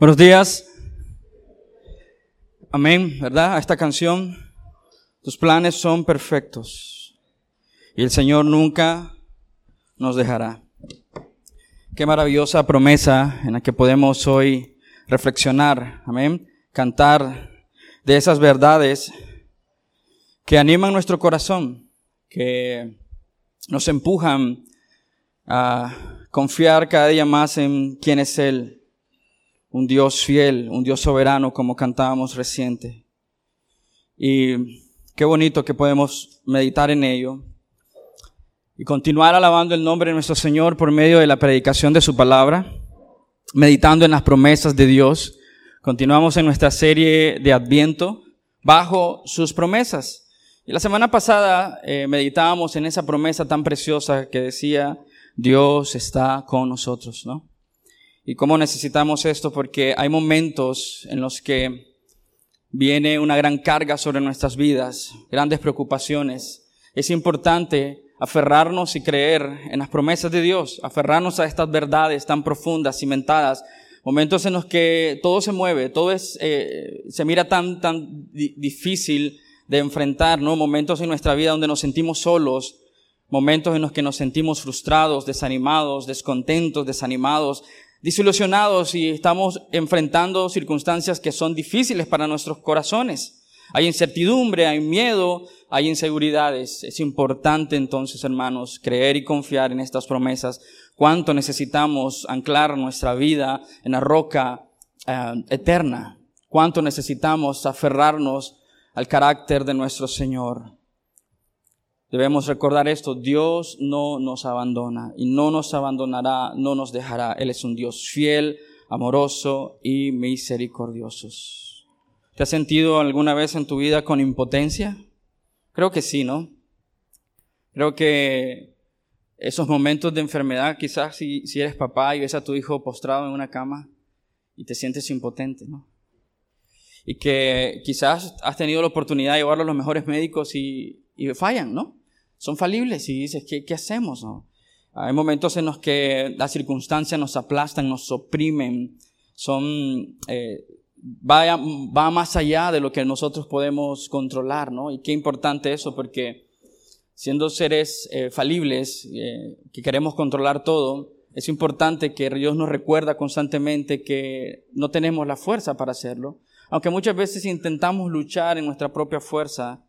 Buenos días. Amén, ¿verdad? A esta canción, tus planes son perfectos y el Señor nunca nos dejará. Qué maravillosa promesa en la que podemos hoy reflexionar, amén, cantar de esas verdades que animan nuestro corazón, que nos empujan a confiar cada día más en quién es Él. Un Dios fiel, un Dios soberano, como cantábamos reciente. Y qué bonito que podemos meditar en ello y continuar alabando el nombre de nuestro Señor por medio de la predicación de su palabra, meditando en las promesas de Dios. Continuamos en nuestra serie de Adviento bajo sus promesas. Y la semana pasada meditábamos en esa promesa tan preciosa que decía, Dios está con nosotros, ¿no? Y cómo necesitamos esto, porque hay momentos en los que viene una gran carga sobre nuestras vidas, grandes preocupaciones. Es importante aferrarnos y creer en las promesas de Dios, aferrarnos a estas verdades tan profundas, cimentadas. Momentos en los que todo se mueve, todo se mira tan difícil de enfrentar, ¿no? Momentos en nuestra vida donde nos sentimos solos, momentos en los que nos sentimos frustrados, desanimados, descontentos, desanimados, desilusionados y estamos enfrentando circunstancias que son difíciles para nuestros corazones. Hay incertidumbre, hay miedo, hay inseguridades. Es importante entonces, hermanos, creer y confiar en estas promesas. Cuánto necesitamos anclar nuestra vida en la roca eterna. Cuánto necesitamos aferrarnos al carácter de nuestro Señor. Debemos recordar esto, Dios no nos abandona y no nos abandonará, no nos dejará. Él es un Dios fiel, amoroso y misericordioso. ¿Te has sentido alguna vez en tu vida con impotencia? Creo que sí, ¿no? Creo que esos momentos de enfermedad, quizás si eres papá y ves a tu hijo postrado en una cama y te sientes impotente, ¿no? Y que quizás has tenido la oportunidad de llevarlo a los mejores médicos y fallan, ¿no? Son falibles y dices, ¿qué hacemos, no? Hay momentos en los que las circunstancias nos aplastan, nos oprimen, va más allá de lo que nosotros podemos controlar, ¿no? Y qué importante eso, porque siendo seres falibles, que queremos controlar todo, es importante que Dios nos recuerda constantemente que no tenemos la fuerza para hacerlo. Aunque muchas veces intentamos luchar en nuestra propia fuerza,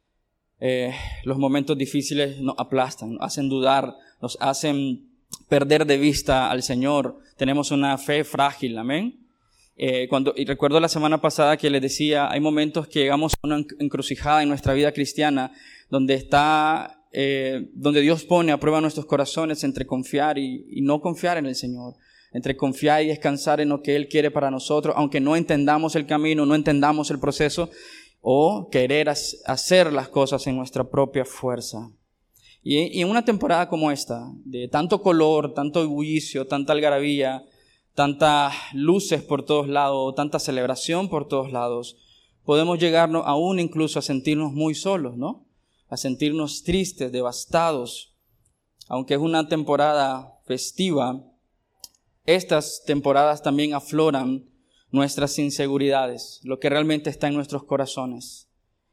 los momentos difíciles nos aplastan, nos hacen dudar, nos hacen perder de vista al Señor. Tenemos una fe frágil, amén. Y recuerdo la semana pasada que les decía, hay momentos que llegamos a una encrucijada en nuestra vida cristiana donde Dios pone a prueba nuestros corazones entre confiar y no confiar en el Señor, entre confiar y descansar en lo que Él quiere para nosotros, aunque no entendamos el camino, no entendamos el proceso, o querer hacer las cosas en nuestra propia fuerza. Y en una temporada como esta, de tanto color, tanto bullicio, tanta algarabía, tantas luces por todos lados, tanta celebración por todos lados, podemos llegarnos aún incluso a sentirnos muy solos, ¿no? A sentirnos tristes, devastados. Aunque es una temporada festiva, estas temporadas también afloran nuestras inseguridades, lo que realmente está en nuestros corazones.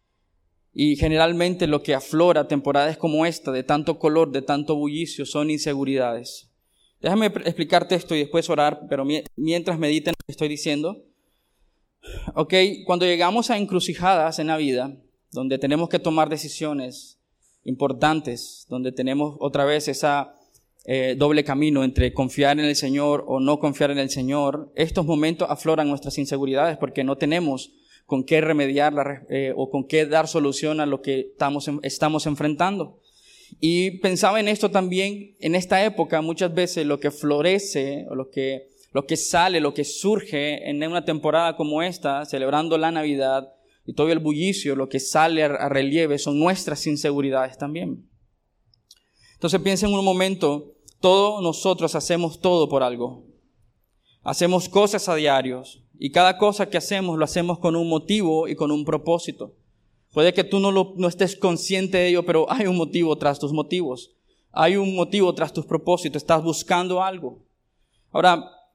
Y generalmente lo que aflora temporadas como esta, de tanto color, de tanto bullicio, son inseguridades. Déjame explicarte esto y después orar, pero mientras mediten lo que estoy diciendo. Cuando llegamos a encrucijadas en la vida, donde tenemos que tomar decisiones importantes, donde tenemos otra vez esa doble camino entre confiar en el Señor o no confiar en el Señor, estos momentos afloran nuestras inseguridades porque no tenemos con qué remediarla o con qué dar solución a lo que estamos enfrentando. Y pensaba en esto también, en esta época muchas veces lo que florece o lo que sale, lo que surge en una temporada como esta, celebrando la Navidad y todo el bullicio, lo que sale a relieve son nuestras inseguridades también. Entonces piensa en un momento, todos nosotros hacemos todo por algo. Hacemos cosas a diarios y cada cosa que hacemos lo hacemos con un motivo y con un propósito. Puede que tú no estés consciente de ello, pero hay un motivo tras tus motivos. Hay un motivo tras tus propósitos. Estás buscando algo. Ahora,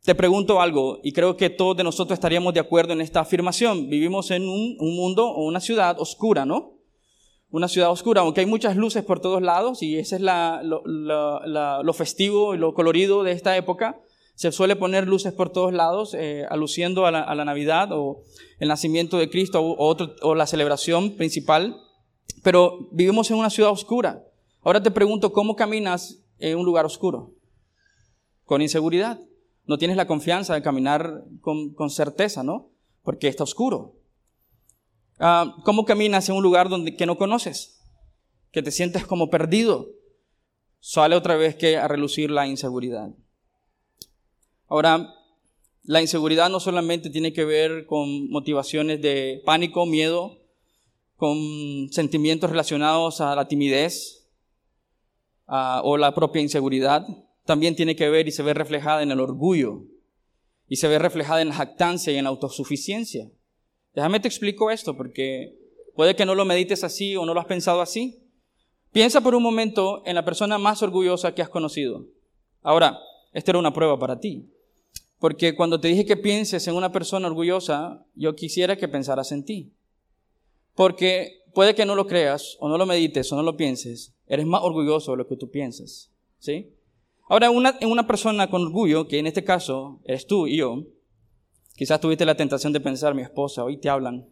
te pregunto algo, y creo que todos de nosotros estaríamos de acuerdo en esta afirmación. Vivimos en un mundo o una ciudad oscura, ¿no? Una ciudad oscura, aunque hay muchas luces por todos lados, y ese es lo festivo y lo colorido de esta época. Se suele poner luces por todos lados, aluciendo a la Navidad o el nacimiento de Cristo o la celebración principal. Pero vivimos en una ciudad oscura. Ahora te pregunto, ¿cómo caminas en un lugar oscuro? Con inseguridad. No tienes la confianza de caminar con certeza, ¿no? Porque está oscuro. ¿Cómo caminas en un lugar que no conoces? Que te sientes como perdido. Sale otra vez que a relucir la inseguridad. Ahora, la inseguridad no solamente tiene que ver con motivaciones de pánico, miedo, con sentimientos relacionados a la timidez o la propia inseguridad. También tiene que ver y se ve reflejada en el orgullo y se ve reflejada en la jactancia y en la autosuficiencia. Déjame te explico esto porque puede que no lo medites así o no lo has pensado así. Piensa por un momento en la persona más orgullosa que has conocido. Ahora, esta era una prueba para ti. Porque cuando te dije que pienses en una persona orgullosa, yo quisiera que pensaras en ti. Porque puede que no lo creas, o no lo medites, o no lo pienses. Eres más orgulloso de lo que tú piensas. ¿Sí? Ahora, en una persona con orgullo, que en este caso eres tú y yo, quizás tuviste la tentación de pensar, mi esposa, hoy te hablan.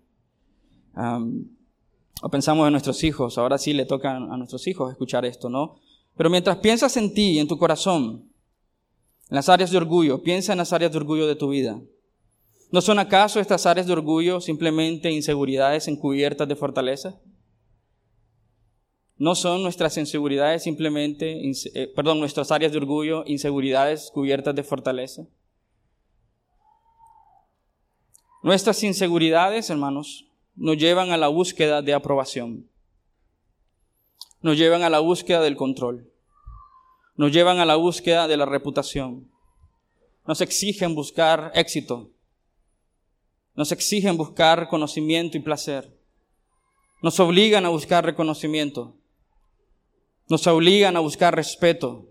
O pensamos en nuestros hijos, ahora sí le toca a nuestros hijos escuchar esto, ¿no? Pero mientras piensas en ti y en tu corazón, en las áreas de orgullo, piensa en las áreas de orgullo de tu vida. ¿No son acaso estas áreas de orgullo simplemente inseguridades encubiertas de fortaleza? ¿No son nuestras inseguridades simplemente, nuestras áreas de orgullo, inseguridades cubiertas de fortaleza? Nuestras inseguridades, hermanos, nos llevan a la búsqueda de aprobación. Nos llevan a la búsqueda del control. Nos llevan a la búsqueda de la reputación. Nos exigen buscar éxito. Nos exigen buscar conocimiento y placer. Nos obligan a buscar reconocimiento. Nos obligan a buscar respeto.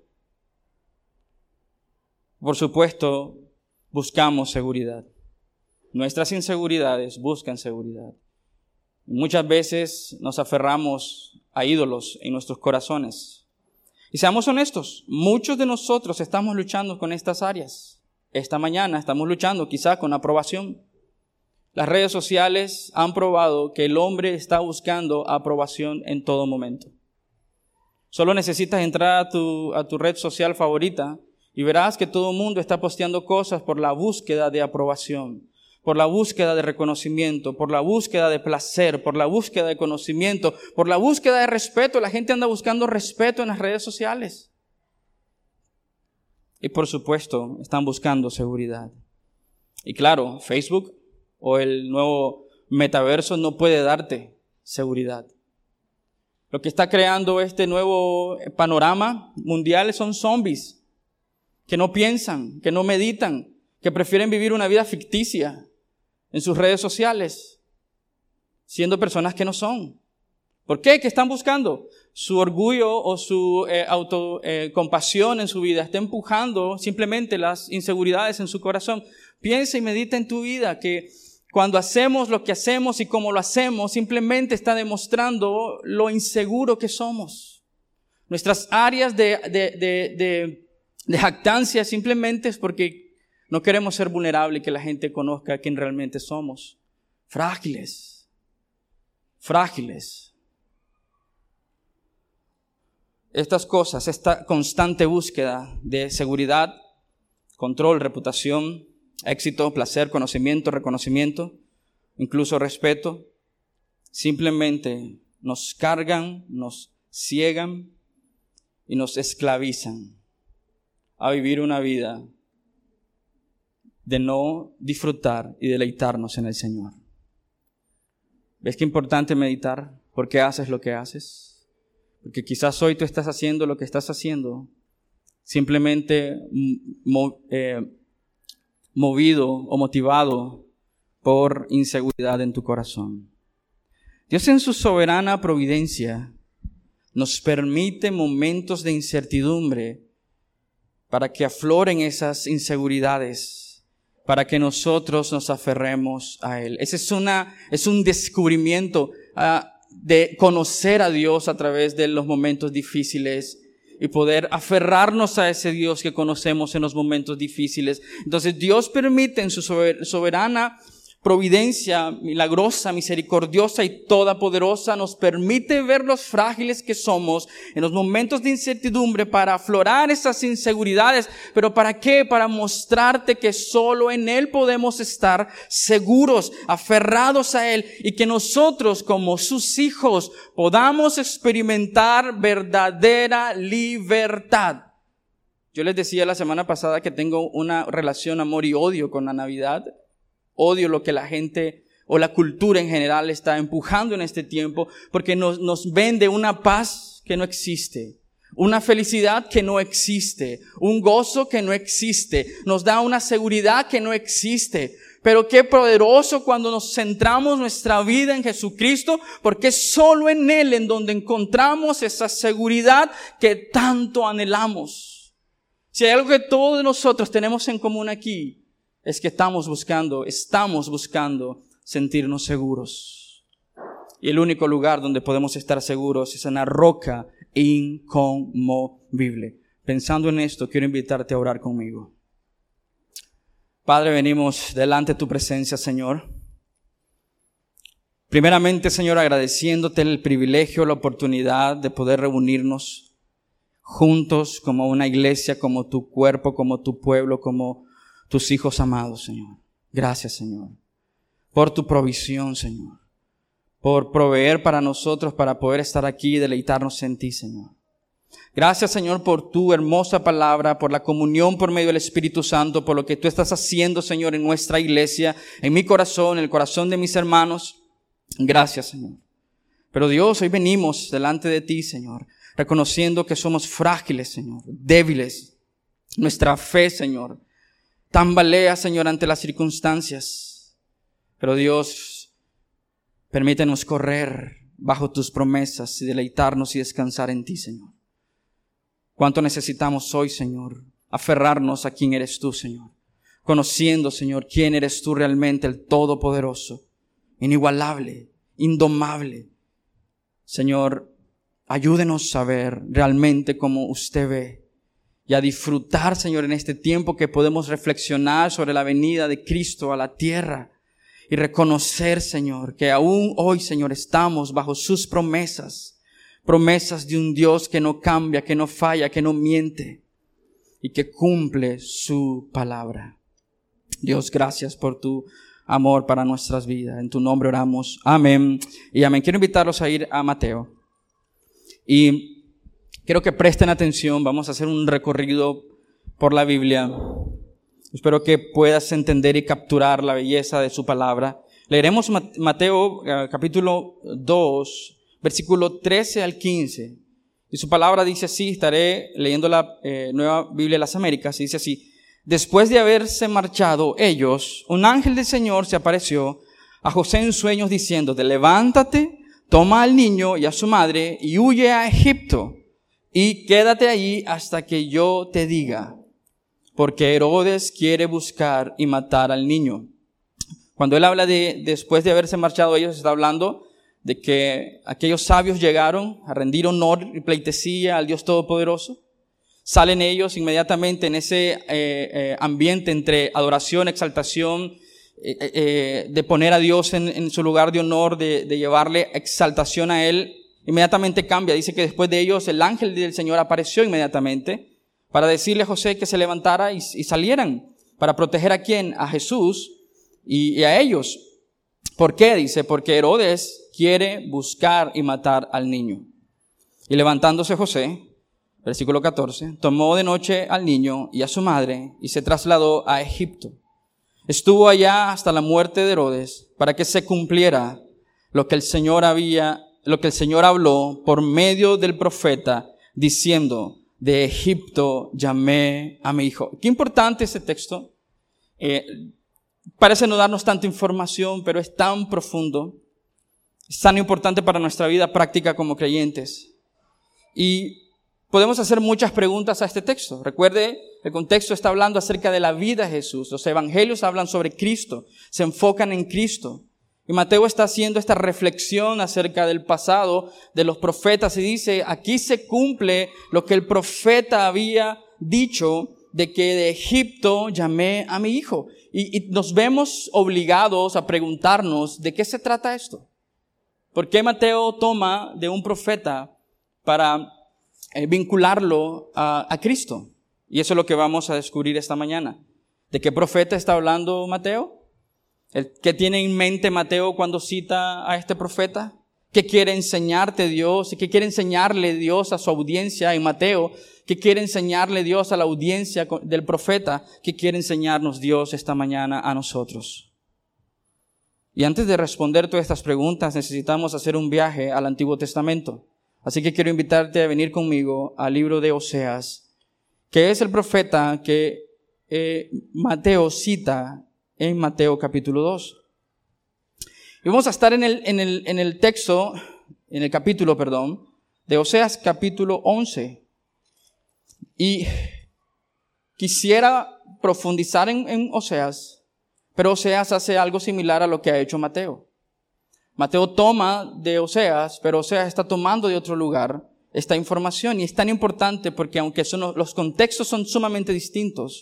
Por supuesto, buscamos seguridad. Nuestras inseguridades buscan seguridad. Muchas veces nos aferramos a ídolos en nuestros corazones. Y seamos honestos, muchos de nosotros estamos luchando con estas áreas. Esta mañana estamos luchando quizá con aprobación. Las redes sociales han probado que el hombre está buscando aprobación en todo momento. Solo necesitas entrar a tu red social favorita y verás que todo el mundo está posteando cosas por la búsqueda de aprobación, por la búsqueda de reconocimiento, por la búsqueda de placer, por la búsqueda de conocimiento, por la búsqueda de respeto. La gente anda buscando respeto en las redes sociales. Y por supuesto, están buscando seguridad. Y claro, Facebook o el nuevo metaverso no puede darte seguridad. Lo que está creando este nuevo panorama mundial son zombies que no piensan, que no meditan, que prefieren vivir una vida ficticia en sus redes sociales, siendo personas que no son. ¿Por qué? ¿Qué están buscando? Su orgullo o su autocompasión en su vida está empujando simplemente las inseguridades en su corazón. Piensa y medita en tu vida que cuando hacemos lo que hacemos y cómo lo hacemos, simplemente está demostrando lo inseguro que somos. Nuestras áreas de jactancia simplemente es porque no queremos ser vulnerables y que la gente conozca quién realmente somos. Frágiles. Estas cosas, esta constante búsqueda de seguridad, control, reputación, éxito, placer, conocimiento, reconocimiento, incluso respeto, simplemente nos cargan, nos ciegan y nos esclavizan a vivir una vida de no disfrutar y deleitarnos en el Señor. ¿Ves qué importante meditar? ¿Por qué haces lo que haces? Porque quizás hoy tú estás haciendo lo que estás haciendo simplemente movido o motivado por inseguridad en tu corazón. Dios en su soberana providencia nos permite momentos de incertidumbre para que afloren esas inseguridades, para que nosotros nos aferremos a Él. Ese es un descubrimiento de conocer a Dios a través de los momentos difíciles y poder aferrarnos a ese Dios que conocemos en los momentos difíciles. Entonces Dios permite en su soberana providencia milagrosa, misericordiosa y todopoderosa, nos permite ver los frágiles que somos en los momentos de incertidumbre para aflorar esas inseguridades. ¿Pero para qué? Para mostrarte que solo en Él podemos estar seguros, aferrados a Él, y que nosotros como sus hijos podamos experimentar verdadera libertad. Yo les decía la semana pasada que tengo una relación amor y odio con la Navidad. Odio lo que la gente o la cultura en general está empujando en este tiempo, porque nos vende una paz que no existe, una felicidad que no existe, un gozo que no existe, nos da una seguridad que no existe. Pero qué poderoso cuando nos centramos nuestra vida en Jesucristo, porque es solo en Él en donde encontramos esa seguridad que tanto anhelamos. Si hay algo que todos nosotros tenemos en común aquí, es que estamos buscando sentirnos seguros. Y el único lugar donde podemos estar seguros es en la roca inconmovible. Pensando en esto, quiero invitarte a orar conmigo. Padre, venimos delante de tu presencia, Señor. Primeramente, Señor, agradeciéndote el privilegio, la oportunidad de poder reunirnos juntos como una iglesia, como tu cuerpo, como tu pueblo, como tus hijos amados, Señor. Gracias, Señor, por tu provisión, Señor, por proveer para nosotros para poder estar aquí y deleitarnos en ti, Señor. Gracias, Señor, por tu hermosa palabra, por la comunión por medio del Espíritu Santo, por lo que tú estás haciendo, Señor, en nuestra iglesia, en mi corazón, en el corazón de mis hermanos. Gracias, Señor. Pero Dios, hoy venimos delante de ti, Señor, reconociendo que somos frágiles, Señor, débiles. Nuestra fe, Señor, tambalea, Señor, ante las circunstancias. Pero Dios, permítenos correr bajo tus promesas y deleitarnos y descansar en ti, Señor. Cuánto necesitamos hoy, Señor, aferrarnos a quién eres tú, Señor. Conociendo, Señor, quién eres tú realmente, el Todopoderoso, inigualable, indomable. Señor, ayúdenos a ver realmente como usted ve. Y a disfrutar, Señor, en este tiempo que podemos reflexionar sobre la venida de Cristo a la tierra. Y reconocer, Señor, que aún hoy, Señor, estamos bajo sus promesas. Promesas de un Dios que no cambia, que no falla, que no miente. Y que cumple su palabra. Dios, gracias por tu amor para nuestras vidas. En tu nombre oramos. Amén y amén. Quiero invitarlos a ir a Mateo. Y quiero que presten atención, vamos a hacer un recorrido por la Biblia. Espero que puedas entender y capturar la belleza de su palabra. Leeremos Mateo capítulo 2, versículo 13 al 15. Y su palabra dice así, estaré leyendo la Nueva Biblia de las Américas, dice así. Después de haberse marchado ellos, un ángel del Señor se apareció a José en sueños diciéndote, levántate, toma al niño y a su madre y huye a Egipto. Y quédate allí hasta que yo te diga, porque Herodes quiere buscar y matar al niño. Cuando él habla de después de haberse marchado ellos, está hablando de que aquellos sabios llegaron a rendir honor y pleitesía al Dios Todopoderoso. Salen ellos inmediatamente en ese ambiente entre adoración, exaltación, de poner a Dios en su lugar de honor, de llevarle exaltación a Él. Inmediatamente cambia, dice que después de ellos el ángel del Señor apareció inmediatamente para decirle a José que se levantara y salieran para proteger ¿a quién? A Jesús y a ellos. ¿Por qué? Dice, porque Herodes quiere buscar y matar al niño. Y levantándose José, versículo 14, tomó de noche al niño y a su madre y se trasladó a Egipto. Estuvo allá hasta la muerte de Herodes para que se cumpliera lo que el Señor habló por medio del profeta diciendo, de Egipto llamé a mi hijo. Qué importante este texto. Parece no darnos tanta información, pero es tan profundo. Es tan importante para nuestra vida práctica como creyentes. Y Podemos hacer muchas preguntas a este texto. Recuerde, el contexto está hablando acerca de la vida de Jesús. Los evangelios hablan sobre Cristo, se enfocan en Cristo. Y Mateo está haciendo esta reflexión acerca del pasado de los profetas y dice, aquí se cumple lo que el profeta había dicho de que de Egipto llamé a mi hijo. Y nos vemos obligados a preguntarnos de qué se trata esto. ¿Por qué Mateo toma de un profeta para vincularlo a Cristo? Y eso es lo que vamos a descubrir esta mañana. ¿De qué profeta está hablando Mateo? ¿Qué tiene en mente Mateo cuando cita a este profeta? ¿Qué quiere enseñarte Dios? ¿Qué quiere enseñarle Dios a su audiencia en Mateo? ¿Qué quiere enseñarle Dios a la audiencia del profeta? ¿Qué quiere enseñarnos Dios esta mañana a nosotros? Y antes de responder todas estas preguntas, necesitamos hacer un viaje al Antiguo Testamento. Así que quiero invitarte a venir conmigo al libro de Oseas, que es el profeta que Mateo cita en Mateo capítulo 2. Y vamos a estar en el texto, en el capítulo, de Oseas capítulo 11. Y quisiera profundizar en Oseas, pero Oseas hace algo similar a lo que ha hecho Mateo. Mateo toma de Oseas, pero Oseas está tomando de otro lugar esta información. Y es tan importante porque aunque los contextos son sumamente distintos,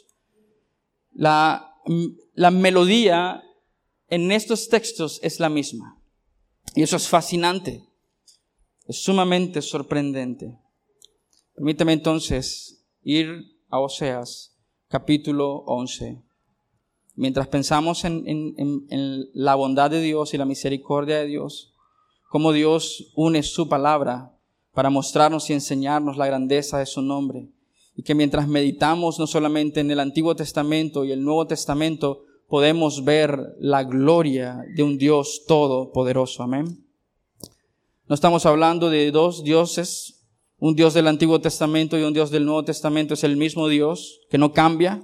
la melodía en estos textos es la misma. Y eso es fascinante. Es sumamente sorprendente. Permítame entonces ir a Oseas capítulo 11. Mientras pensamos en la bondad de Dios y la misericordia de Dios, cómo Dios une su palabra para mostrarnos y enseñarnos la grandeza de su nombre. Y que mientras meditamos no solamente en el Antiguo Testamento y el Nuevo Testamento, podemos ver la gloria de un Dios todopoderoso. Amén. No estamos hablando de dos dioses, un Dios del Antiguo Testamento y un Dios del Nuevo Testamento. Es el mismo Dios que no cambia.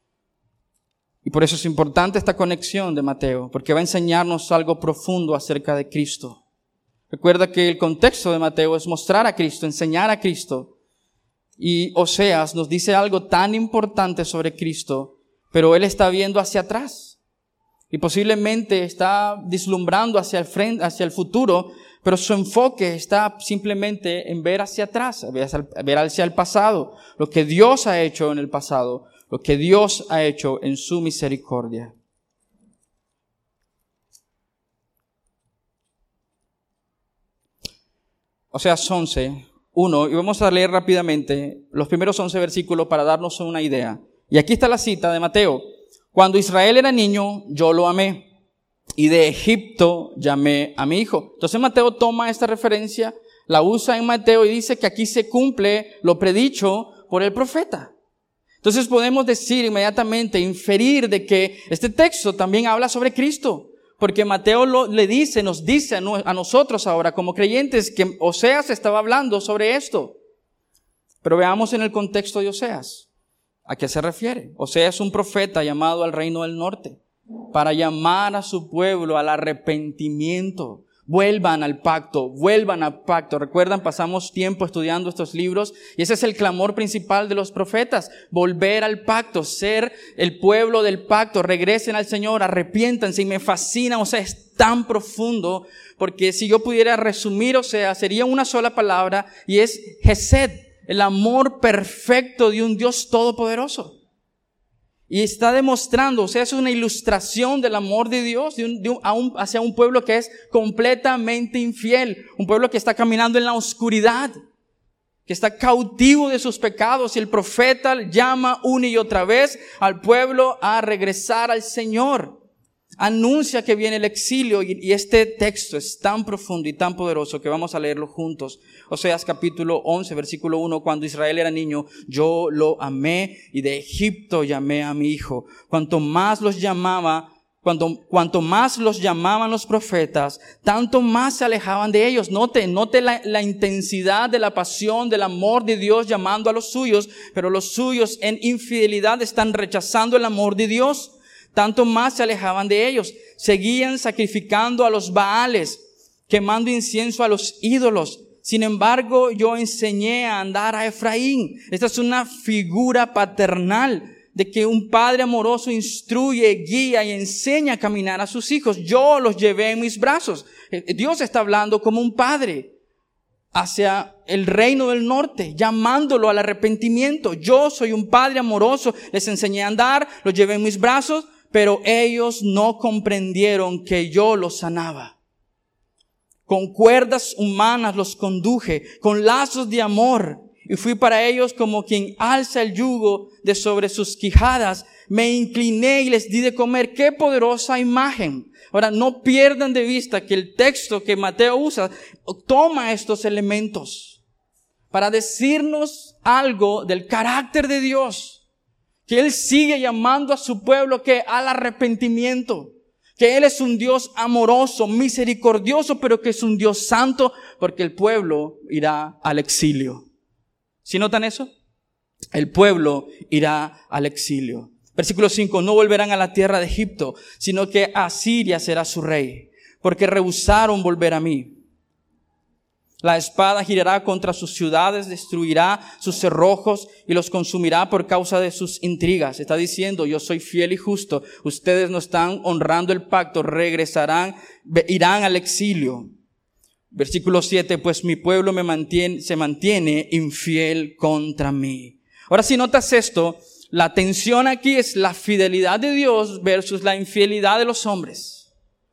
Y por eso es importante esta conexión de Mateo, porque va a enseñarnos algo profundo acerca de Cristo. Recuerda que el contexto de Mateo es mostrar a Cristo, enseñar a Cristo. Y Oseas nos dice algo tan importante sobre Cristo, pero él está viendo hacia atrás. Y posiblemente está vislumbrando hacia el frente, hacia el futuro, pero su enfoque está simplemente en ver hacia atrás, ver hacia el pasado, lo que Dios ha hecho en el pasado, lo que Dios ha hecho en su misericordia. Oseas 11:1, y vamos a leer rápidamente los primeros 11 versículos para darnos una idea. Y aquí está la cita de Mateo. Cuando Israel era niño, yo lo amé, y de Egipto llamé a mi hijo. Entonces Mateo toma esta referencia, la usa en Mateo y dice que aquí se cumple lo predicho por el profeta. Entonces podemos decir inmediatamente, inferir de que este texto también habla sobre Cristo. Porque Mateo nos dice a nosotros ahora como creyentes que Oseas estaba hablando sobre esto. Pero veamos en el contexto de Oseas. ¿A qué se refiere? Oseas es un profeta llamado al reino del norte para llamar a su pueblo al arrepentimiento. Vuelvan al pacto. Recuerdan, pasamos tiempo estudiando estos libros y ese es el clamor principal de los profetas. Volver al pacto, ser el pueblo del pacto. Regresen al Señor, arrepiéntanse. Y me fascina, es tan profundo porque si yo pudiera resumir, sería una sola palabra y es Hesed, el amor perfecto de un Dios todopoderoso. Y está demostrando, es una ilustración del amor de Dios hacia un pueblo que es completamente infiel. Un pueblo que está caminando en la oscuridad, que está cautivo de sus pecados. Y el profeta llama una y otra vez al pueblo a regresar al Señor. Anuncia que viene el exilio y este texto es tan profundo y tan poderoso que vamos a leerlo juntos. Oseas capítulo 11, versículo 1. Cuando Israel era niño, yo lo amé y de Egipto llamé a mi hijo. Cuanto más los llamaban los profetas, tanto más se alejaban de ellos. Note la intensidad de la pasión, del amor de Dios llamando a los suyos, pero los suyos en infidelidad están rechazando el amor de Dios. Tanto más se alejaban de ellos. Seguían sacrificando a los Baales, quemando incienso a los ídolos. Sin embargo, yo enseñé a andar a Efraín. Esta es una figura paternal de que un padre amoroso instruye, guía y enseña a caminar a sus hijos. Yo los llevé en mis brazos. Dios está hablando como un padre hacia el reino del norte, llamándolo al arrepentimiento. Yo soy un padre amoroso, les enseñé a andar, los llevé en mis brazos, pero ellos no comprendieron que yo los sanaba. Con cuerdas humanas los conduje, con lazos de amor, y fui para ellos como quien alza el yugo de sobre sus quijadas. Me incliné y les di de comer. ¡Qué poderosa imagen! Ahora, no pierdan de vista que el texto que Mateo usa toma estos elementos para decirnos algo del carácter de Dios. Que Él sigue llamando a su pueblo que al arrepentimiento. Que Él es un Dios amoroso, misericordioso, pero que es un Dios santo, porque el pueblo irá al exilio. ¿Sí notan eso? El pueblo irá al exilio. Versículo 5, no volverán a la tierra de Egipto, sino que Asiria será su rey, porque rehusaron volver a mí. La espada girará contra sus ciudades, destruirá sus cerrojos y los consumirá por causa de sus intrigas. Está diciendo, yo soy fiel y justo, ustedes no están honrando el pacto, regresarán, irán al exilio. Versículo 7, pues mi pueblo se mantiene infiel contra mí. Ahora, si notas esto, la tensión aquí es la fidelidad de Dios versus la infidelidad de los hombres.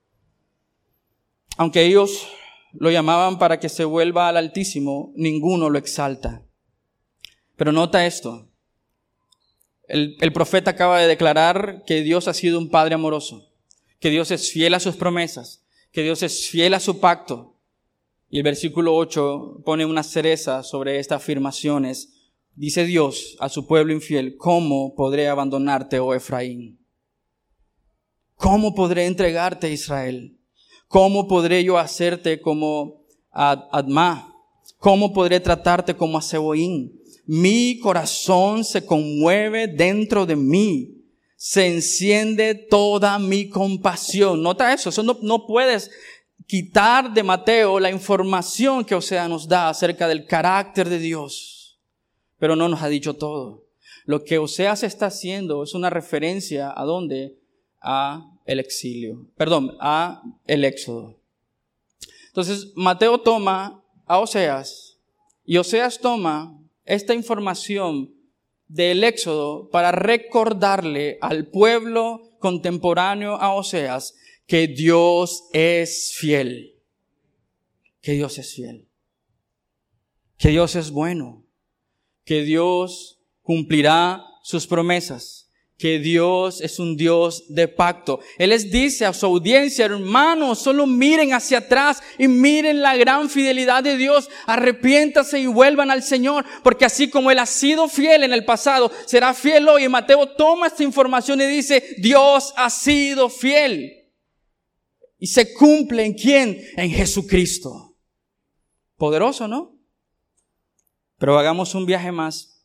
Aunque ellos lo llamaban para que se vuelva al Altísimo, ninguno lo exalta. Pero nota esto. El profeta acaba de declarar que Dios ha sido un padre amoroso, que Dios es fiel a sus promesas, que Dios es fiel a su pacto. Y el versículo 8 pone una cereza sobre estas afirmaciones. Dice Dios a su pueblo infiel, ¿cómo podré abandonarte, oh Efraín? ¿Cómo podré entregarte, Israel? ¿Cómo podré yo hacerte como Admá? ¿Cómo podré tratarte como a Seboín? Mi corazón se conmueve dentro de mí. Se enciende toda mi compasión. Nota eso, no puedes quitar de Mateo la información que Oseas nos da acerca del carácter de Dios. Pero no nos ha dicho todo. Lo que Oseas está haciendo es una referencia ¿a dónde? A el exilio. A el éxodo. Entonces, Mateo toma a Oseas y Oseas toma esta información del éxodo para recordarle al pueblo contemporáneo a Oseas que Dios es fiel. Que Dios es fiel. Que Dios es bueno. Que Dios cumplirá sus promesas, que Dios es un Dios de pacto. Él les dice a su audiencia, hermanos, solo miren hacia atrás y miren la gran fidelidad de Dios. Arrepiéntanse y vuelvan al Señor, porque así como Él ha sido fiel en el pasado, será fiel hoy. Y Mateo toma esta información y dice, Dios ha sido fiel. Y se cumple ¿en quién? En Jesucristo. Poderoso, ¿no? Pero hagamos un viaje más.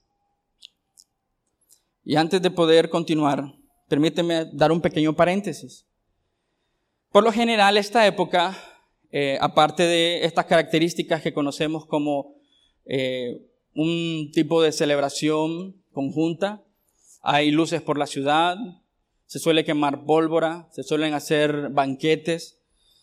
Y antes de poder continuar, permíteme dar un pequeño paréntesis. Por lo general, esta época, aparte de estas características que conocemos como un tipo de celebración conjunta, hay luces por la ciudad, se suele quemar pólvora, se suelen hacer banquetes,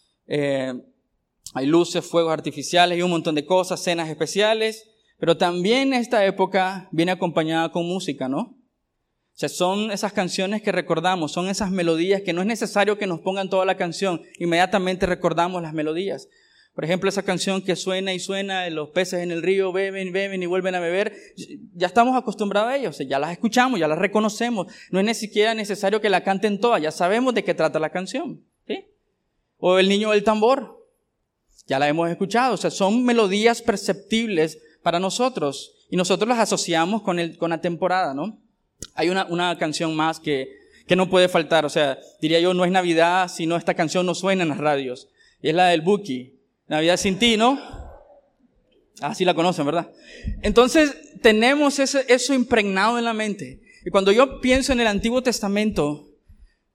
hay luces, fuegos artificiales y un montón de cosas, cenas especiales. Pero también esta época viene acompañada con música, ¿no? O sea, son esas canciones que recordamos, son esas melodías que no es necesario que nos pongan toda la canción, inmediatamente recordamos las melodías. Por ejemplo, esa canción que suena y suena, los peces en el río beben, beben y vuelven a beber, ya estamos acostumbrados a ellos, o sea, ya las escuchamos, ya las reconocemos, no es ni siquiera necesario que la canten todas, ya sabemos de qué trata la canción, ¿sí? O el niño del tambor, ya la hemos escuchado, o sea, son melodías perceptibles para nosotros, y nosotros las asociamos con la temporada, ¿no? Hay una canción más que no puede faltar, o sea, diría yo, no es Navidad si no esta canción no suena en las radios, y es la del Buki, Navidad sin ti, ¿no? Así la conocen, ¿verdad? Entonces, tenemos eso impregnado en la mente, y cuando yo pienso en el Antiguo Testamento,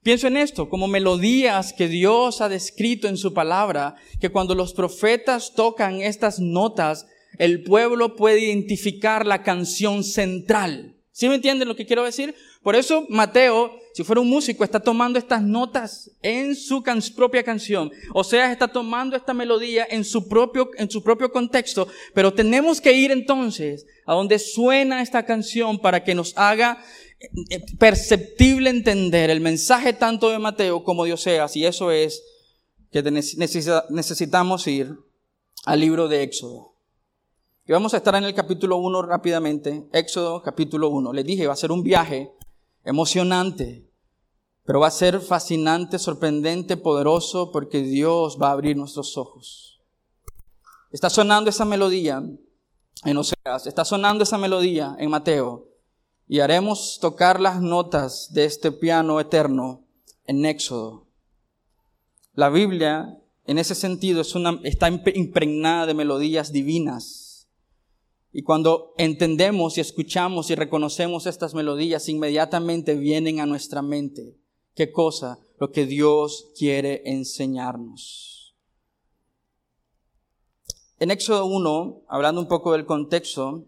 Pienso en esto, como melodías que Dios ha descrito en su palabra, que cuando los profetas tocan estas notas, el pueblo puede identificar la canción central. ¿Sí me entienden lo que quiero decir? Por eso Mateo, si fuera un músico, está tomando estas notas en su propia canción. O sea, está tomando esta melodía en su propio contexto. Pero tenemos que ir entonces a donde suena esta canción para que nos haga perceptible entender el mensaje tanto de Mateo como de Oseas. Y eso es que necesitamos ir al libro de Éxodo. Y vamos a estar en el capítulo 1 rápidamente. Éxodo capítulo 1. Les dije, va a ser un viaje emocionante, pero va a ser fascinante, sorprendente, poderoso, porque Dios va a abrir nuestros ojos. Está sonando esa melodía en Oseas, está sonando esa melodía en Mateo, y haremos tocar las notas de este piano eterno en Éxodo. La Biblia, en ese sentido, está impregnada de melodías divinas. Y cuando entendemos y escuchamos y reconocemos estas melodías, inmediatamente vienen a nuestra mente. ¿Qué cosa? Lo que Dios quiere enseñarnos. En Éxodo 1, hablando un poco del contexto,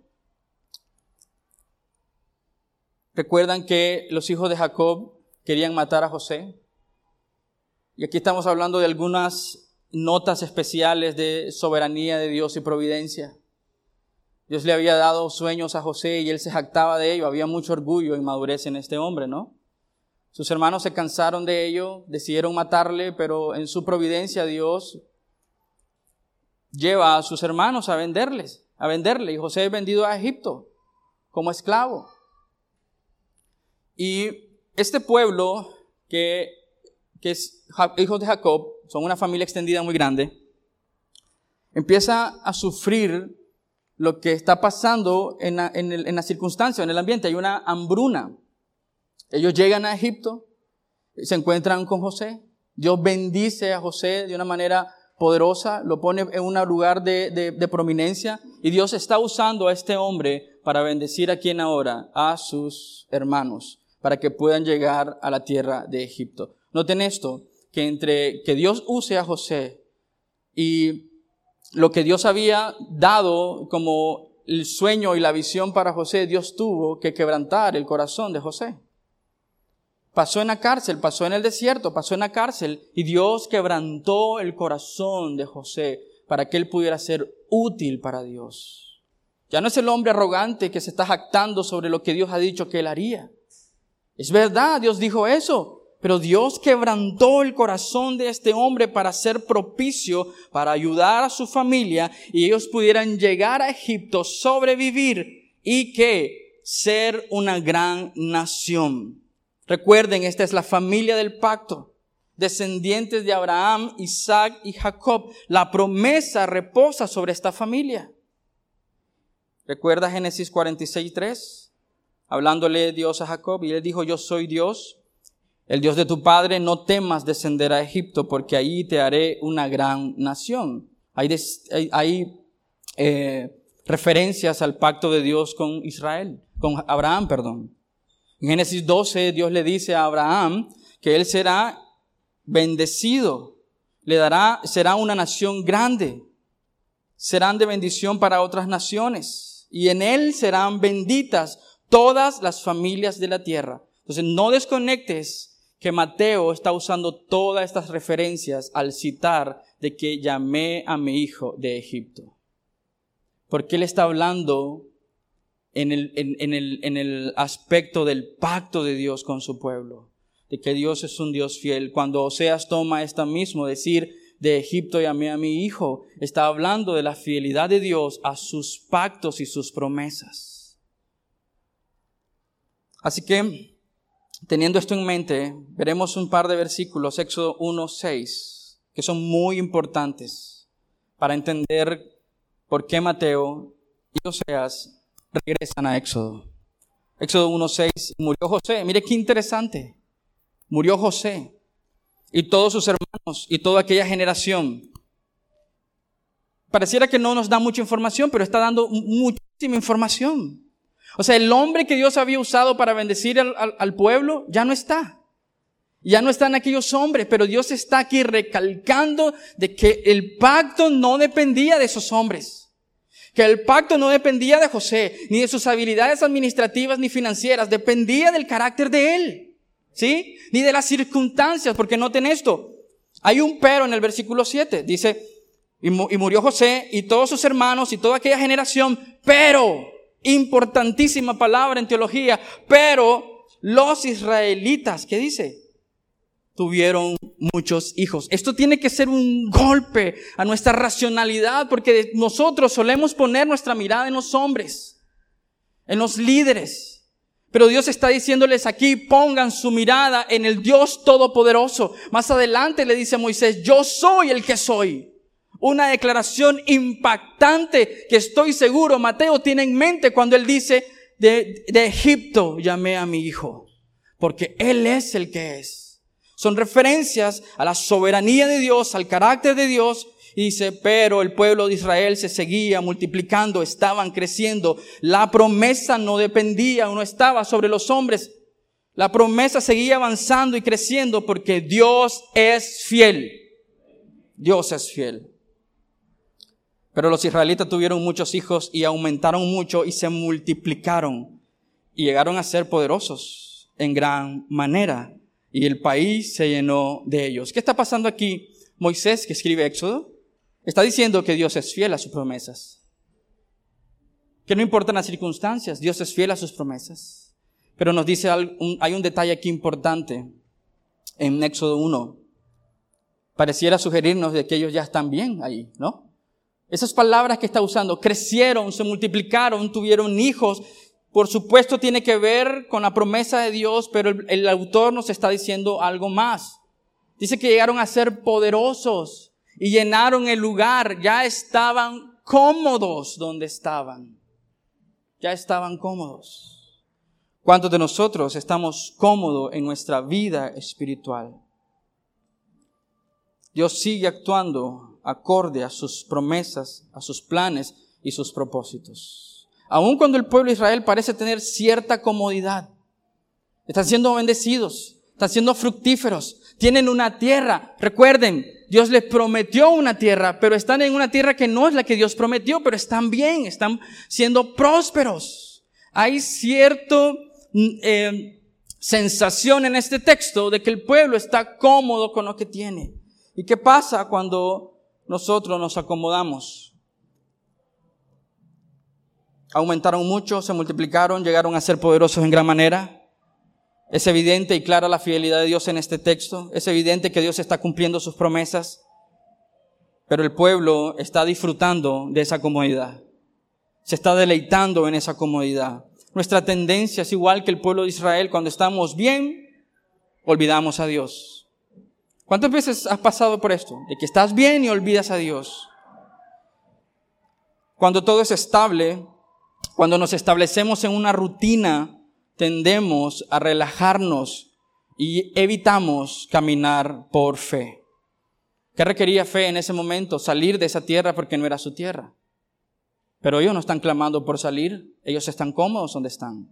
recuerdan que los hijos de Jacob querían matar a José. Y aquí estamos hablando de algunas notas especiales de soberanía de Dios y providencia. Dios le había dado sueños a José y él se jactaba de ello. Había mucho orgullo y madurez en este hombre, ¿no? Sus hermanos se cansaron de ello, decidieron matarle, pero en su providencia Dios lleva a sus hermanos a venderle. Y José es vendido a Egipto como esclavo. Y este pueblo que es hijos de Jacob, son una familia extendida muy grande, empieza a sufrir lo que está pasando en la circunstancia, en el ambiente. Hay una hambruna. Ellos llegan a Egipto, se encuentran con José. Dios bendice a José de una manera poderosa, lo pone en un lugar de prominencia. Y Dios está usando a este hombre para bendecir a quien ahora, a sus hermanos, para que puedan llegar a la tierra de Egipto. Noten esto, que entre que Dios use a José y lo que Dios había dado como el sueño y la visión para José, Dios tuvo que quebrantar el corazón de José. Pasó en la cárcel, pasó en el desierto, pasó en la cárcel, y Dios quebrantó el corazón de José para que él pudiera ser útil para Dios. Ya no es el hombre arrogante que se está jactando sobre lo que Dios ha dicho que él haría. Es verdad, Dios dijo eso. Pero Dios quebrantó el corazón de este hombre para ser propicio, para ayudar a su familia y ellos pudieran llegar a Egipto, sobrevivir y que ser una gran nación. Recuerden, esta es la familia del pacto, descendientes de Abraham, Isaac y Jacob. La promesa reposa sobre esta familia. ¿Recuerda Génesis 46:3? Hablándole Dios a Jacob y él dijo, yo soy Dios, el Dios de tu padre, no temas descender a Egipto, porque allí te haré una gran nación. Hay referencias al pacto de Dios con Abraham. En Génesis 12, Dios le dice a Abraham que él será bendecido, será una nación grande, serán de bendición para otras naciones, y en él serán benditas todas las familias de la tierra. Entonces, no desconectes que Mateo está usando todas estas referencias al citar de que llamé a mi hijo de Egipto. Porque él está hablando en el aspecto del pacto de Dios con su pueblo. De que Dios es un Dios fiel. Cuando Oseas toma esta mismo decir de Egipto llamé a mi hijo, está hablando de la fidelidad de Dios a sus pactos y sus promesas. Así que, teniendo esto en mente, veremos un par de versículos, Éxodo 1:6, que son muy importantes para entender por qué Mateo y Oseas regresan a Éxodo. Éxodo 1:6, murió José. Mire qué interesante. Murió José y todos sus hermanos y toda aquella generación. Pareciera que no nos da mucha información, pero está dando muchísima información. O sea, el hombre que Dios había usado para bendecir al pueblo ya no está. Ya no están aquellos hombres, pero Dios está aquí recalcando de que el pacto no dependía de esos hombres. Que el pacto no dependía de José, ni de sus habilidades administrativas ni financieras. Dependía del carácter de él. ¿Sí? Ni de las circunstancias, porque noten esto. Hay un pero en el versículo 7. Dice, y murió José y todos sus hermanos y toda aquella generación, pero, importantísima palabra en teología, pero los israelitas, ¿qué dice? Tuvieron muchos hijos. Esto tiene que ser un golpe a nuestra racionalidad, porque nosotros solemos poner nuestra mirada en los hombres, en los líderes. Pero Dios está diciéndoles aquí, pongan su mirada en el Dios Todopoderoso. Más adelante le dice a Moisés, yo soy el que soy. Una declaración impactante que estoy seguro Mateo tiene en mente cuando él dice, de Egipto llamé a mi hijo, porque Él es el que es. Son referencias a la soberanía de Dios, al carácter de Dios. Y dice, pero el pueblo de Israel se seguía multiplicando, estaban creciendo. La promesa no dependía o no estaba sobre los hombres. La promesa seguía avanzando y creciendo porque Dios es fiel. Dios es fiel. Pero los israelitas tuvieron muchos hijos y aumentaron mucho y se multiplicaron. Y llegaron a ser poderosos en gran manera. Y el país se llenó de ellos. ¿Qué está pasando aquí? Moisés, que escribe Éxodo, está diciendo que Dios es fiel a sus promesas. Que no importan las circunstancias, Dios es fiel a sus promesas. Pero nos dice, hay un detalle aquí importante en Éxodo 1. Pareciera sugerirnos de que ellos ya están bien ahí, ¿no? Esas palabras que está usando, crecieron, se multiplicaron, tuvieron hijos. Por supuesto tiene que ver con la promesa de Dios, pero el autor nos está diciendo algo más. Dice que llegaron a ser poderosos y llenaron el lugar. Ya estaban cómodos donde estaban. Ya estaban cómodos. ¿Cuántos de nosotros estamos cómodos en nuestra vida espiritual? Dios sigue actuando acorde a sus promesas, a sus planes y sus propósitos. Aun cuando el pueblo de Israel parece tener cierta comodidad, están siendo bendecidos, están siendo fructíferos, tienen una tierra. Recuerden, Dios les prometió una tierra, pero están en una tierra que no es la que Dios prometió, pero están bien, están siendo prósperos. Hay cierta sensación en este texto de que el pueblo está cómodo con lo que tiene. ¿Y qué pasa cuando nosotros nos acomodamos? Aumentaron mucho, se multiplicaron, llegaron a ser poderosos en gran manera. Es evidente y clara la fidelidad de Dios en este texto. Es evidente que Dios está cumpliendo sus promesas. Pero el pueblo está disfrutando de esa comodidad. Se está deleitando en esa comodidad. Nuestra tendencia es igual que el pueblo de Israel. Cuando estamos bien, olvidamos a Dios. ¿Cuántas veces has pasado por esto? De que estás bien y olvidas a Dios. Cuando todo es estable, cuando nos establecemos en una rutina, tendemos a relajarnos y evitamos caminar por fe. ¿Qué requería fe en ese momento? Salir de esa tierra porque no era su tierra. Pero ellos no están clamando por salir, ellos están cómodos donde están.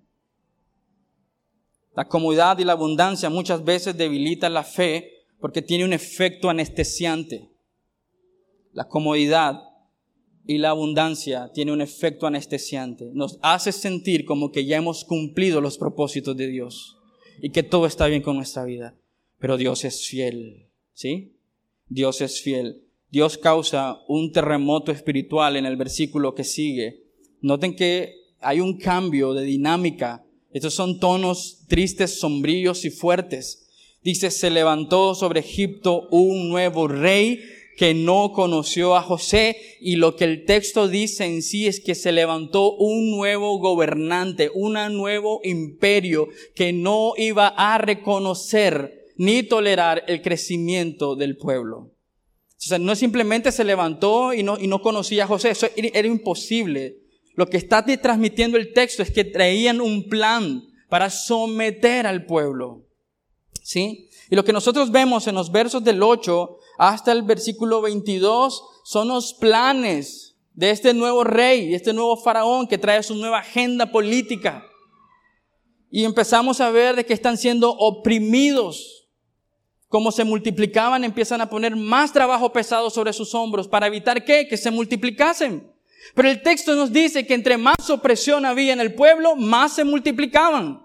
La comodidad y la abundancia muchas veces debilitan la fe porque tiene un efecto anestesiante. La comodidad y la abundancia tiene un efecto anestesiante. Nos hace sentir como que ya hemos cumplido los propósitos de Dios y que todo está bien con nuestra vida. Pero Dios es fiel, ¿sí? Dios es fiel. Dios causa un terremoto espiritual en el versículo que sigue. Noten que hay un cambio de dinámica. Estos son tonos tristes, sombríos y fuertes. Dice, se levantó sobre Egipto un nuevo rey que no conoció a José. Y lo que el texto dice en sí es que se levantó un nuevo gobernante, un nuevo imperio que no iba a reconocer ni tolerar el crecimiento del pueblo. O sea, no simplemente se levantó y no conocía a José. Eso era imposible. Lo que está transmitiendo el texto es que traían un plan para someter al pueblo. ¿Sí? Y lo que nosotros vemos en los versos del 8 hasta el versículo 22 son los planes de este nuevo rey, de este nuevo faraón que trae su nueva agenda política. Y empezamos a ver de que están siendo oprimidos como se multiplicaban, empiezan a poner más trabajo pesado sobre sus hombros para evitar que se multiplicasen. Pero el texto nos dice que entre más opresión había en el pueblo, más se multiplicaban.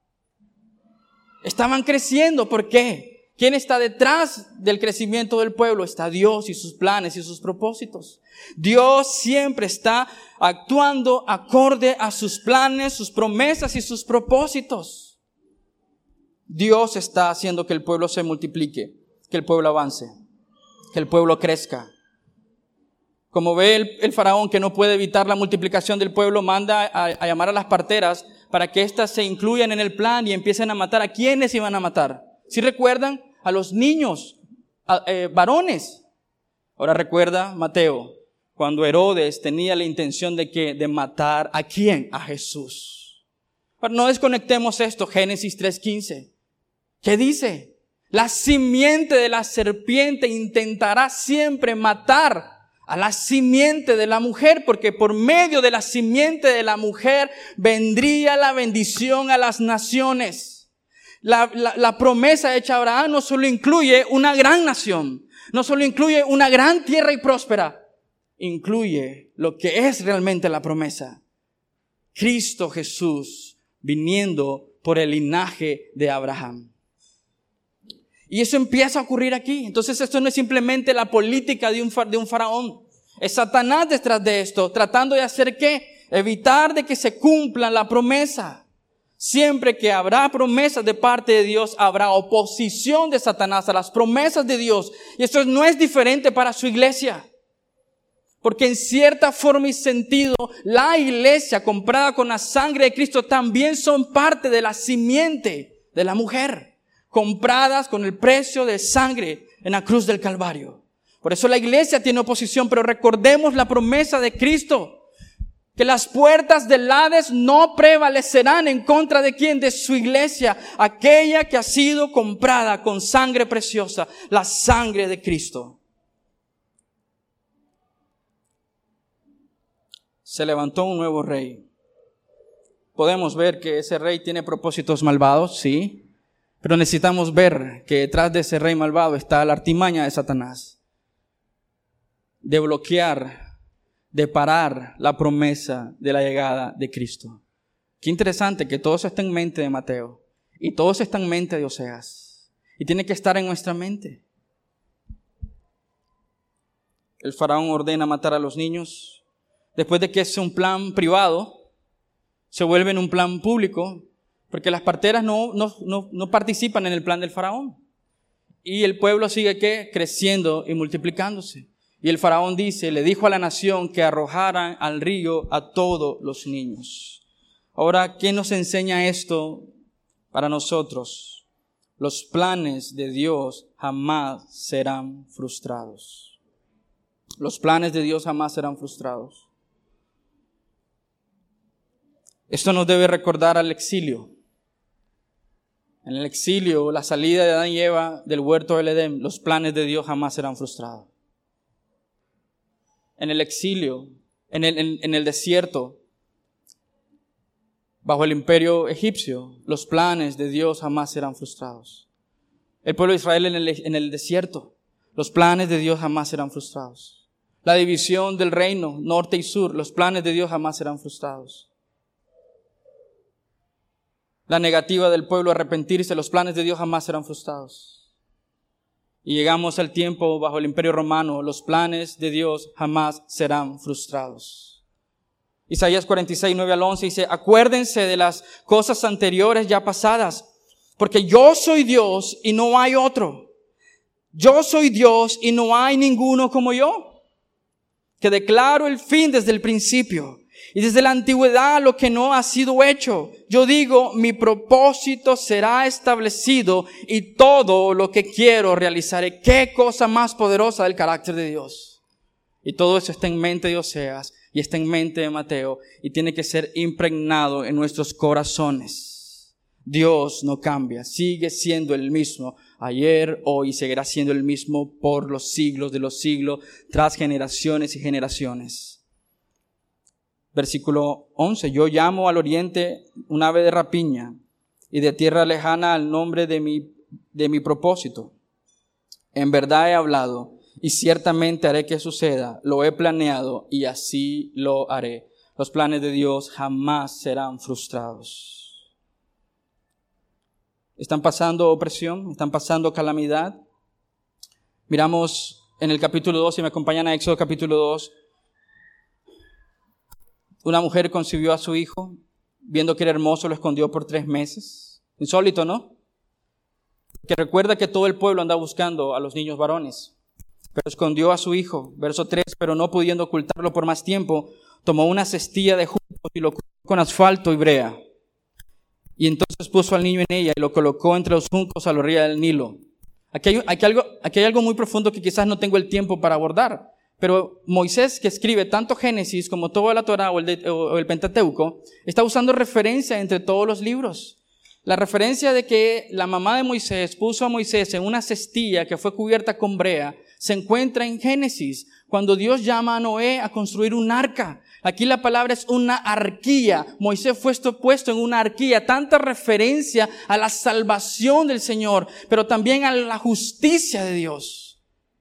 Estaban creciendo. ¿Por qué? ¿Quién está detrás del crecimiento del pueblo? Está Dios y sus planes y sus propósitos. Dios siempre está actuando acorde a sus planes, sus promesas y sus propósitos. Dios está haciendo que el pueblo se multiplique, que el pueblo avance, que el pueblo crezca. Como ve el faraón que no puede evitar la multiplicación del pueblo, manda a llamar a las parteras para que éstas se incluyan en el plan y empiecen a matar. ¿A quiénes iban a matar? ¿Sí recuerdan? A los niños, varones. Ahora recuerda Mateo, cuando Herodes tenía la intención de matar ¿a quién? A Jesús. Pero no desconectemos esto, Génesis 3:15. ¿Qué dice? La simiente de la serpiente intentará siempre matar a la simiente de la mujer, porque por medio de la simiente de la mujer vendría la bendición a las naciones. La promesa hecha a Abraham no solo incluye una gran nación, no solo incluye una gran tierra y próspera, incluye lo que es realmente la promesa. Cristo Jesús viniendo por el linaje de Abraham. Y eso empieza a ocurrir aquí. Entonces esto no es simplemente la política de un faraón. Es Satanás detrás de esto, tratando de hacer ¿qué? Evitar de que se cumpla la promesa. Siempre que habrá promesas de parte de Dios, habrá oposición de Satanás a las promesas de Dios. Y esto no es diferente para su iglesia. Porque en cierta forma y sentido, la iglesia comprada con la sangre de Cristo también son parte de la simiente de la mujer, compradas con el precio de sangre en la cruz del Calvario. Por eso la iglesia tiene oposición, pero recordemos la promesa de Cristo, que las puertas del Hades no prevalecerán en contra de ¿quién? De su iglesia, aquella que ha sido comprada con sangre preciosa, la sangre de Cristo. Se levantó un nuevo rey. Podemos ver que ese rey tiene propósitos malvados, sí. Pero necesitamos ver que detrás de ese rey malvado está la artimaña de Satanás. De bloquear, de parar la promesa de la llegada de Cristo. Qué interesante que todo eso está en mente de Mateo. Y todo eso está en mente de Oseas. Y tiene que estar en nuestra mente. El faraón ordena matar a los niños. Después de que es un plan privado, se vuelve en un plan público. Porque las parteras no participan en el plan del faraón. Y el pueblo sigue ¿qué? Creciendo y multiplicándose. Y el faraón le dijo a la nación que arrojaran al río a todos los niños. Ahora, ¿qué nos enseña esto para nosotros? Los planes de Dios jamás serán frustrados. Los planes de Dios jamás serán frustrados. Esto nos debe recordar al exilio. En el exilio, la salida de Adán y Eva del huerto del Edén, los planes de Dios jamás serán frustrados. En el exilio, en el desierto, bajo el imperio egipcio, los planes de Dios jamás serán frustrados. El pueblo de Israel en el desierto, los planes de Dios jamás serán frustrados. La división del reino, norte y sur, los planes de Dios jamás serán frustrados. La negativa del pueblo a arrepentirse, los planes de Dios jamás serán frustrados. Y llegamos al tiempo bajo el imperio romano, los planes de Dios jamás serán frustrados. Isaías 46, 9 al 11 dice, acuérdense de las cosas anteriores ya pasadas, porque yo soy Dios y no hay otro. Yo soy Dios y no hay ninguno como yo, que declaro el fin desde el principio. Y desde la antigüedad lo que no ha sido hecho. Yo digo, mi propósito será establecido y todo lo que quiero realizaré. Qué cosa más poderosa del carácter de Dios. Y todo eso está en mente de Oseas y está en mente de Mateo y tiene que ser impregnado en nuestros corazones. Dios no cambia, sigue siendo el mismo ayer, hoy, y seguirá siendo el mismo por los siglos de los siglos, tras generaciones y generaciones. Versículo 11, yo llamo al oriente un ave de rapiña y de tierra lejana al nombre de mi propósito. En verdad he hablado y ciertamente haré que suceda. Lo he planeado y así lo haré. Los planes de Dios jamás serán frustrados. ¿Están pasando opresión? ¿Están pasando calamidad? Miramos en el capítulo 2, si me acompañan a Éxodo capítulo 2. Una mujer concibió a su hijo, viendo que era hermoso, lo escondió por 3 meses. Insólito, ¿no? Que recuerda que todo el pueblo anda buscando a los niños varones. Pero escondió a su hijo. Verso 3, pero no pudiendo ocultarlo por más tiempo, tomó una cestilla de juncos y lo cubrió con asfalto y brea. Y entonces puso al niño en ella y lo colocó entre los juncos a la orilla del Nilo. Aquí hay algo muy profundo que quizás no tengo el tiempo para abordar. Pero Moisés, que escribe tanto Génesis como toda la Torá o el Pentateuco, está usando referencia entre todos los libros. La referencia de que la mamá de Moisés puso a Moisés en una cestilla que fue cubierta con brea se encuentra en Génesis, cuando Dios llama a Noé a construir un arca. Aquí la palabra es una arquilla. Moisés fue puesto en una arquilla. Tanta referencia a la salvación del Señor, pero también a la justicia de Dios.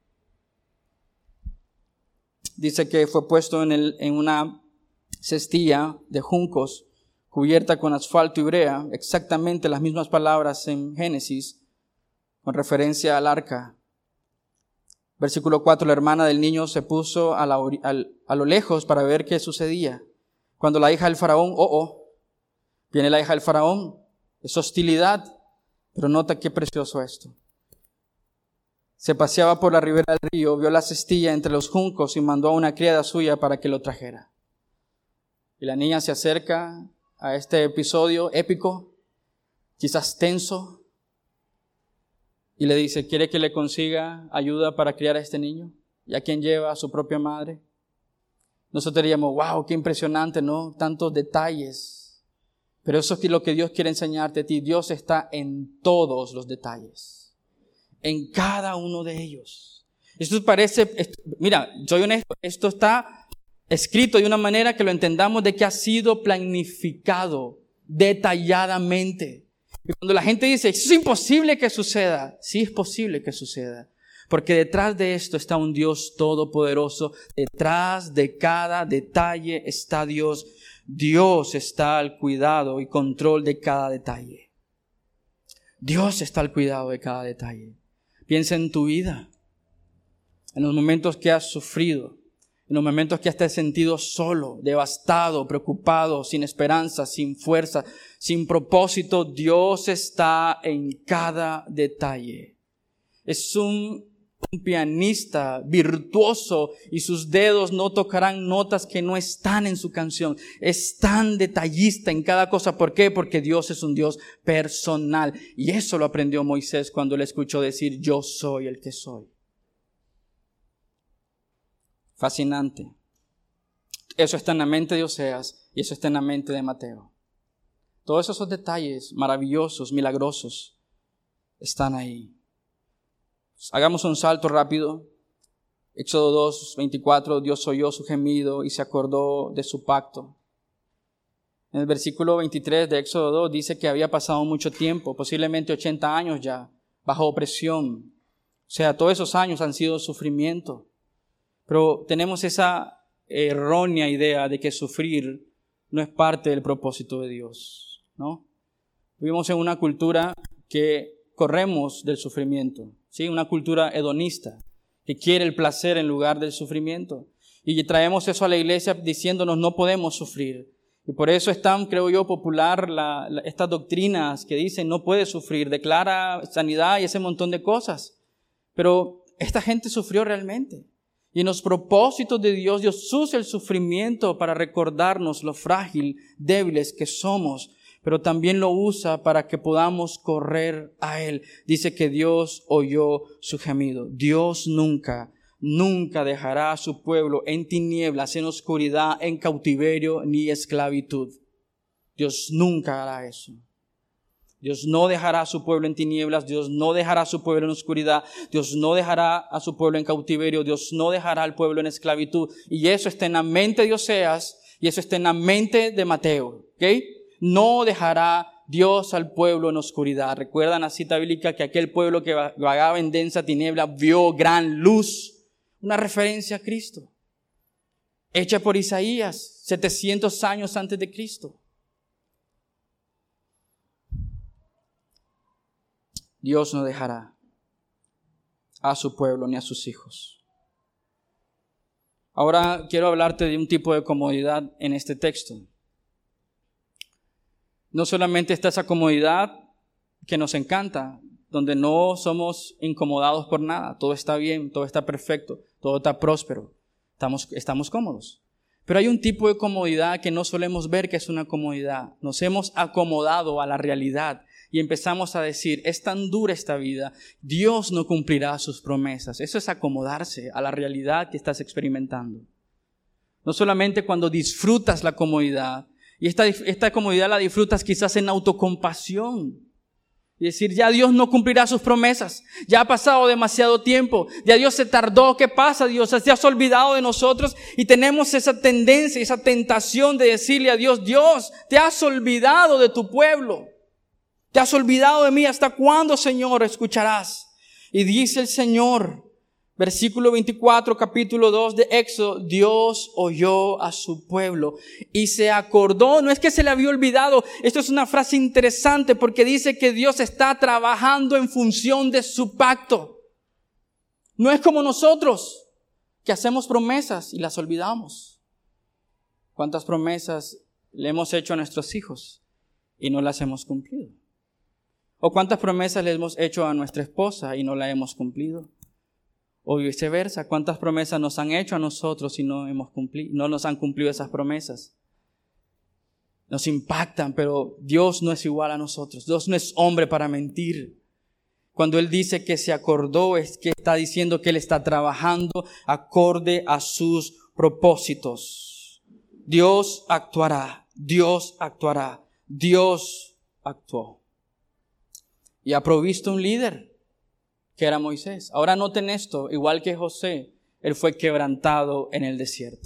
Dice que fue puesto en una cestilla de juncos cubierta con asfalto y brea, exactamente las mismas palabras en Génesis, con referencia al arca. Versículo 4, la hermana del niño se puso a lo lejos para ver qué sucedía. Cuando la hija del faraón, viene la hija del faraón, es hostilidad, pero nota qué precioso esto. Se paseaba por la ribera del río, vio la cestilla entre los juncos y mandó a una criada suya para que lo trajera. Y la niña se acerca a este episodio épico, quizás tenso, y le dice, ¿quiere que le consiga ayuda para criar a este niño? ¿Y a quién lleva? A su propia madre. Nosotros diríamos, wow, qué impresionante, ¿no? Tantos detalles. Pero eso es lo que Dios quiere enseñarte a ti. Dios está en todos los detalles. En cada uno de ellos. Mira, soy honesto, esto está escrito de una manera que lo entendamos de que ha sido planificado detalladamente. Y cuando la gente dice, es imposible que suceda, sí es posible que suceda. Porque detrás de esto está un Dios todopoderoso. Detrás de cada detalle está Dios. Dios está al cuidado y control de cada detalle. Dios está al cuidado de cada detalle. Piensa en tu vida, en los momentos que has sufrido, en los momentos que te has sentido solo, devastado, preocupado, sin esperanza, sin fuerza, sin propósito. Dios está en cada detalle. Es un pianista virtuoso y sus dedos no tocarán notas que no están en su canción. Es tan detallista en cada cosa. ¿Por qué? Porque Dios es un Dios personal. Y eso lo aprendió Moisés cuando le escuchó decir, yo soy el que soy. Fascinante. Eso está en la mente de Oseas y eso está en la mente de Mateo. Todos esos detalles maravillosos, milagrosos, están ahí. Hagamos un salto rápido. Éxodo 2, 24, Dios oyó su gemido y se acordó de su pacto. En el versículo 23 de Éxodo 2 dice que había pasado mucho tiempo, posiblemente 80 años ya, bajo opresión. O sea, todos esos años han sido sufrimiento. Pero tenemos esa errónea idea de que sufrir no es parte del propósito de Dios, ¿no? Vivimos en una cultura que corremos del sufrimiento, ¿sí? Una cultura hedonista que quiere el placer en lugar del sufrimiento. Y traemos eso a la iglesia diciéndonos no podemos sufrir. Y por eso es tan, creo yo, popular estas doctrinas que dicen no puedes sufrir, declara sanidad y ese montón de cosas. Pero esta gente sufrió realmente. Y en los propósitos de Dios, Dios usa el sufrimiento para recordarnos lo frágil, débiles que somos, pero también lo usa para que podamos correr a Él. Dice que Dios oyó su gemido. Dios nunca dejará a su pueblo en tinieblas, en oscuridad, en cautiverio ni esclavitud. Dios nunca hará eso. Dios no dejará a su pueblo en tinieblas, Dios no dejará a su pueblo en oscuridad, Dios no dejará a su pueblo en cautiverio, Dios no dejará al pueblo en esclavitud. Y eso está en la mente de Oseas y eso está en la mente de Mateo, ¿ok? No dejará Dios al pueblo en oscuridad. ¿Recuerdan la cita bíblica que aquel pueblo que vagaba en densa tiniebla vio gran luz? Una referencia a Cristo, hecha por Isaías 700 años antes de Cristo. Dios no dejará a su pueblo ni a sus hijos. Ahora quiero hablarte de un tipo de comodidad en este texto. No solamente está esa comodidad que nos encanta, donde no somos incomodados por nada, todo está bien, todo está perfecto, todo está próspero, estamos cómodos. Pero hay un tipo de comodidad que no solemos ver que es una comodidad. Nos hemos acomodado a la realidad y empezamos a decir, es tan dura esta vida, Dios no cumplirá sus promesas. Eso es acomodarse a la realidad que estás experimentando. No solamente cuando disfrutas la comodidad, y esta comodidad la disfrutas quizás en autocompasión. Y decir, ya Dios no cumplirá sus promesas. Ya ha pasado demasiado tiempo. Ya Dios se tardó. ¿Qué pasa, Dios? ¿Te has olvidado de nosotros? Y tenemos esa tendencia, esa tentación de decirle a Dios, Dios, te has olvidado de tu pueblo. Te has olvidado de mí. ¿Hasta cuándo, Señor, escucharás? Y dice el Señor, versículo 24, capítulo 2 de Éxodo, Dios oyó a su pueblo y se acordó. No es que se le había olvidado. Esto es una frase interesante porque dice que Dios está trabajando en función de su pacto. No es como nosotros, que hacemos promesas y las olvidamos. ¿Cuántas promesas le hemos hecho a nuestros hijos y no las hemos cumplido? ¿O cuántas promesas le hemos hecho a nuestra esposa y no la hemos cumplido? O viceversa, ¿cuántas promesas nos han hecho a nosotros y no nos han cumplido esas promesas? Nos impactan, pero Dios no es igual a nosotros. Dios no es hombre para mentir. Cuando Él dice que se acordó, es que está diciendo que Él está trabajando acorde a sus propósitos. Dios actuará, Dios actuará, Dios actuó. Y ha provisto un líder, que era Moisés. Ahora noten esto, igual que José, él fue quebrantado en el desierto.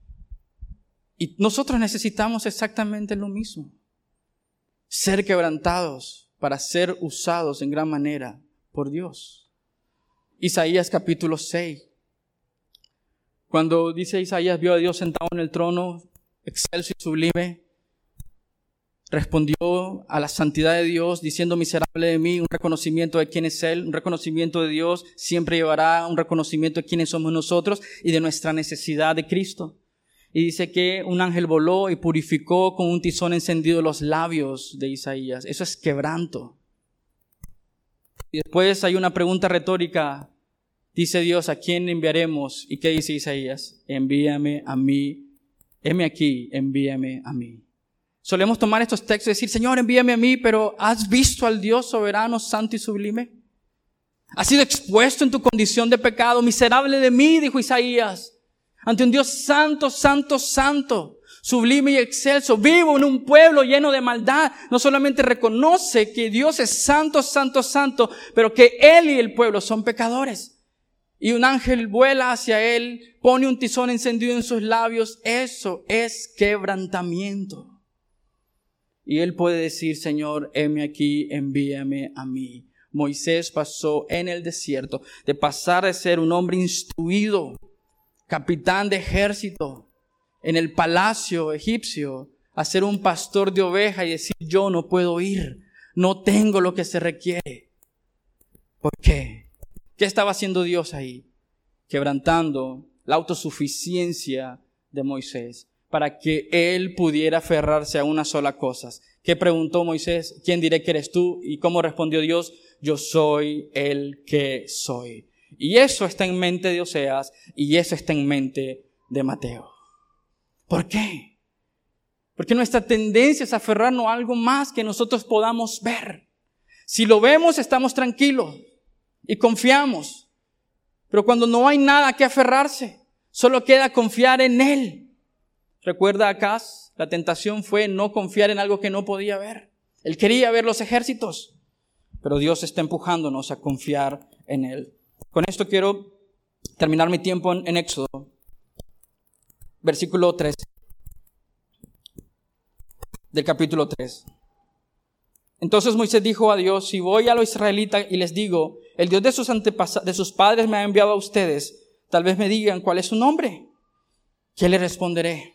Y nosotros necesitamos exactamente lo mismo. Ser quebrantados para ser usados en gran manera por Dios. Isaías capítulo 6. Cuando dice Isaías, vio a Dios sentado en el trono, excelso y sublime, respondió a la santidad de Dios diciendo, miserable de mí, un reconocimiento de quién es Él, un reconocimiento de Dios siempre llevará un reconocimiento de quiénes somos nosotros y de nuestra necesidad de Cristo. Y dice que un ángel voló y purificó con un tizón encendido los labios de Isaías. Eso es quebranto. Y después hay una pregunta retórica. Dice Dios, ¿a quién enviaremos? ¿Y qué dice Isaías? Envíame a mí. Heme aquí, envíame a mí. Solemos tomar estos textos y decir, Señor, envíame a mí, pero ¿has visto al Dios soberano, santo y sublime? ¿Has sido expuesto en tu condición de pecado? Miserable de mí, dijo Isaías, ante un Dios santo, santo, santo, sublime y excelso. Vivo en un pueblo lleno de maldad. No solamente reconoce que Dios es santo, santo, santo, pero que Él y el pueblo son pecadores. Y un ángel vuela hacia Él, pone un tizón encendido en sus labios. Eso es quebrantamiento. Y Él puede decir, Señor, heme aquí, envíame a mí. Moisés pasó en el desierto de pasar de ser un hombre instruido, capitán de ejército, en el palacio egipcio, a ser un pastor de ovejas y decir, yo no puedo ir, no tengo lo que se requiere. ¿Por qué? ¿Qué estaba haciendo Dios ahí? Quebrantando la autosuficiencia de Moisés, para que él pudiera aferrarse a una sola cosa. ¿Qué preguntó Moisés? ¿Quién diré que eres tú? ¿Y cómo respondió Dios? Yo soy el que soy. Y eso está en mente de Oseas y eso está en mente de Mateo. ¿Por qué? Porque nuestra tendencia es aferrarnos a algo más que nosotros podamos ver. Si lo vemos, estamos tranquilos y confiamos. Pero cuando no hay nada que aferrarse, solo queda confiar en Él. Recuerda acá, la tentación fue no confiar en algo que no podía ver. Él quería ver los ejércitos, pero Dios está empujándonos a confiar en Él. Con esto quiero terminar mi tiempo en Éxodo. Versículo 13 del capítulo 3. Entonces Moisés dijo a Dios, si voy a los israelitas y les digo, el Dios de sus padres me ha enviado a ustedes, tal vez me digan cuál es su nombre. ¿Qué le responderé?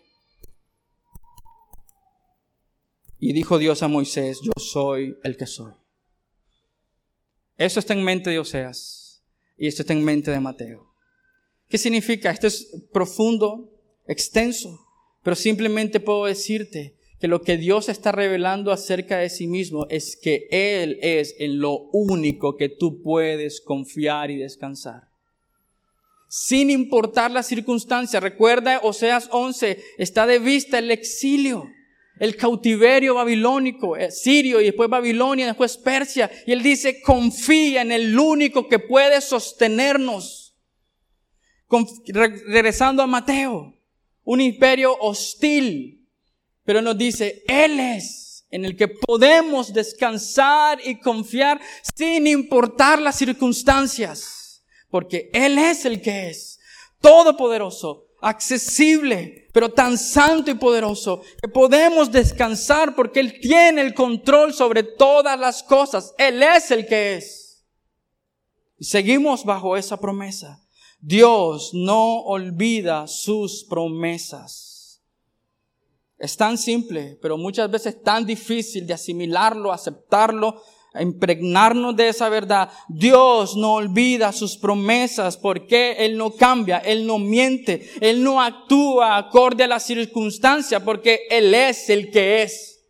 Y dijo Dios a Moisés, yo soy el que soy. Eso está en mente de Oseas y esto está en mente de Mateo. ¿Qué significa? Esto es profundo, extenso, pero simplemente puedo decirte que lo que Dios está revelando acerca de sí mismo es que Él es en lo único que tú puedes confiar y descansar. Sin importar la circunstancia. Recuerda, Oseas 11, está de vista el exilio, el cautiverio babilónico, Sirio y después Babilonia, después Persia. Y Él dice, confía en el único que puede sostenernos. Regresando a Mateo, un imperio hostil. Pero nos dice, Él es en el que podemos descansar y confiar sin importar las circunstancias. Porque Él es el que es todopoderoso, accesible, pero tan santo y poderoso que podemos descansar porque Él tiene el control sobre todas las cosas. Él es el que es. Y seguimos bajo esa promesa. Dios no olvida sus promesas. Es tan simple, pero muchas veces tan difícil de asimilarlo, aceptarlo, impregnarnos de esa verdad. Dios no olvida sus promesas porque Él no cambia, Él no miente, Él no actúa acorde a la circunstancia porque Él es el que es.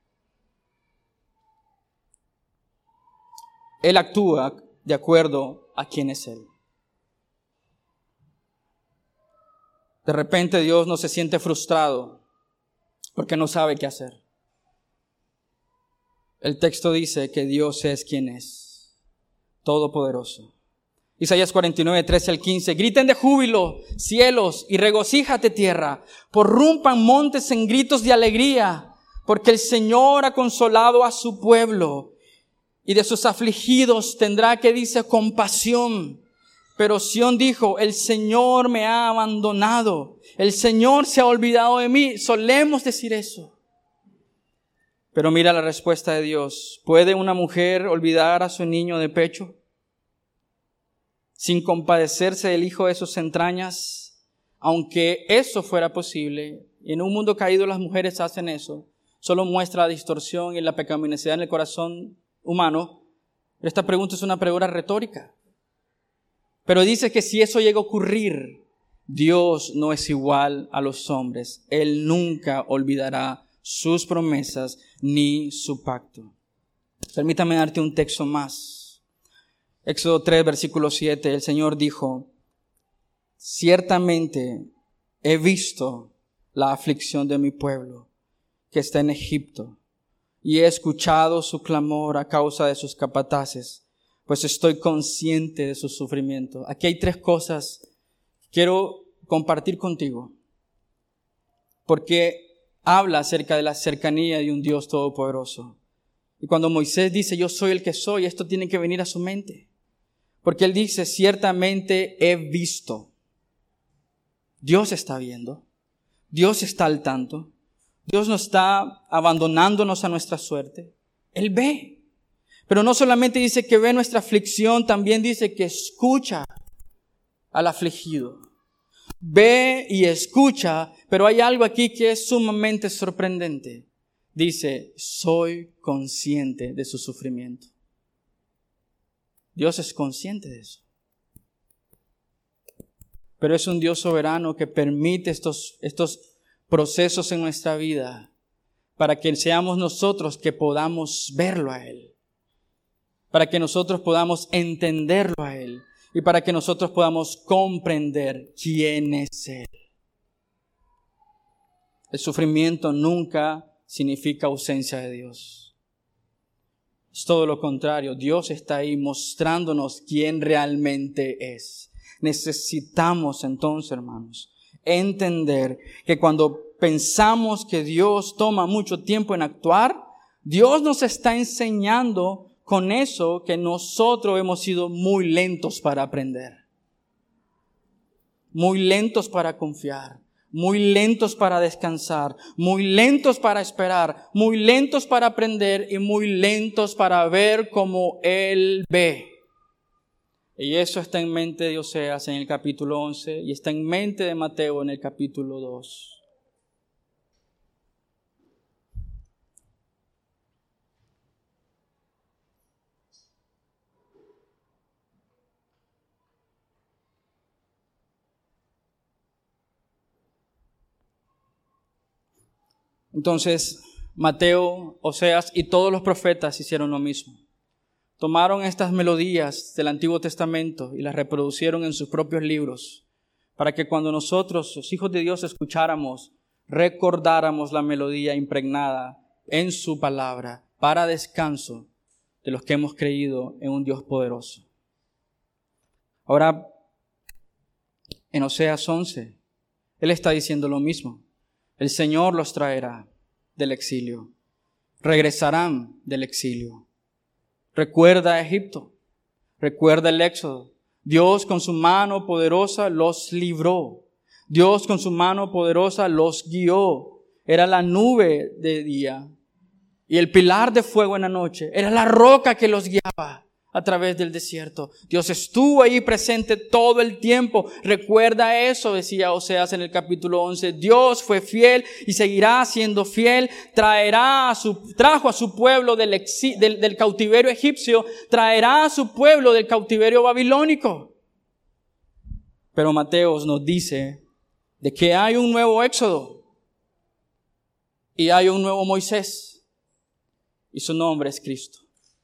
Él actúa de acuerdo a quién es Él. De repente Dios no se siente frustrado porque no sabe qué hacer. El texto dice que Dios es quien es, todopoderoso. Isaías 49, 13 al 15. Griten de júbilo, cielos, y regocíjate tierra. Porrumpan montes en gritos de alegría, porque el Señor ha consolado a su pueblo. Y de sus afligidos tendrá, que dice, compasión. Pero Sión dijo, el Señor me ha abandonado. El Señor se ha olvidado de mí. Solemos decir eso. Pero mira la respuesta de Dios. ¿Puede una mujer olvidar a su niño de pecho sin compadecerse del hijo de sus entrañas? Aunque eso fuera posible, y en un mundo caído las mujeres hacen eso, solo muestra la distorsión y la pecaminosidad en el corazón humano. Esta pregunta es una pregunta retórica. Pero dice que si eso llega a ocurrir, Dios no es igual a los hombres. Él nunca olvidará sus promesas ni su pacto. Permítame darte un texto más. Éxodo 3, versículo 7. El Señor dijo, ciertamente he visto la aflicción de mi pueblo que está en Egipto y he escuchado su clamor a causa de sus capataces, pues estoy consciente de su sufrimiento. Aquí hay 3 cosas que quiero compartir contigo, porque habla acerca de la cercanía de un Dios todopoderoso. Y cuando Moisés dice, yo soy el que soy, esto tiene que venir a su mente. Porque él dice, ciertamente he visto. Dios está viendo. Dios está al tanto. Dios no está abandonándonos a nuestra suerte. Él ve. Pero no solamente dice que ve nuestra aflicción, también dice que escucha al afligido. Ve y escucha, pero hay algo aquí que es sumamente sorprendente. Dice, soy consciente de su sufrimiento. Dios es consciente de eso. Pero es un Dios soberano que permite estos procesos en nuestra vida para que seamos nosotros que podamos verlo a Él. Para que nosotros podamos entenderlo a Él. Y para que nosotros podamos comprender quién es Él. El sufrimiento nunca significa ausencia de Dios. Es todo lo contrario. Dios está ahí mostrándonos quién realmente es. Necesitamos entonces, hermanos, entender que cuando pensamos que Dios toma mucho tiempo en actuar, Dios nos está enseñando con eso que nosotros hemos sido muy lentos para aprender. Muy lentos para confiar. muy lentos para descansar, muy lentos para esperar, muy lentos para aprender y muy lentos para ver como Él ve. Y eso está en mente de Oseas en el capítulo 11 y está en mente de Mateo en el capítulo 2. Entonces, Mateo, Oseas y todos los profetas hicieron lo mismo. Tomaron estas melodías del Antiguo Testamento y las reproducieron en sus propios libros, para que cuando nosotros, los hijos de Dios, escucháramos, recordáramos la melodía impregnada en su palabra, para descanso de los que hemos creído en un Dios poderoso. Ahora, en Oseas 11, Él está diciendo lo mismo. El Señor los traerá del exilio. Regresarán del exilio. Recuerda Egipto. Recuerda el Éxodo. Dios con su mano poderosa los libró. Dios con su mano poderosa los guió. Era la nube de día y el pilar de fuego en la noche. Era la roca que los guiaba a través del desierto. Dios estuvo ahí presente todo el tiempo. Recuerda eso, decía Oseas en el capítulo 11. Dios fue fiel y seguirá siendo fiel. Trajo a su pueblo del cautiverio egipcio. Traerá a su pueblo del cautiverio babilónico. Pero Mateo nos dice de que hay un nuevo Éxodo y hay un nuevo Moisés y su nombre es Cristo.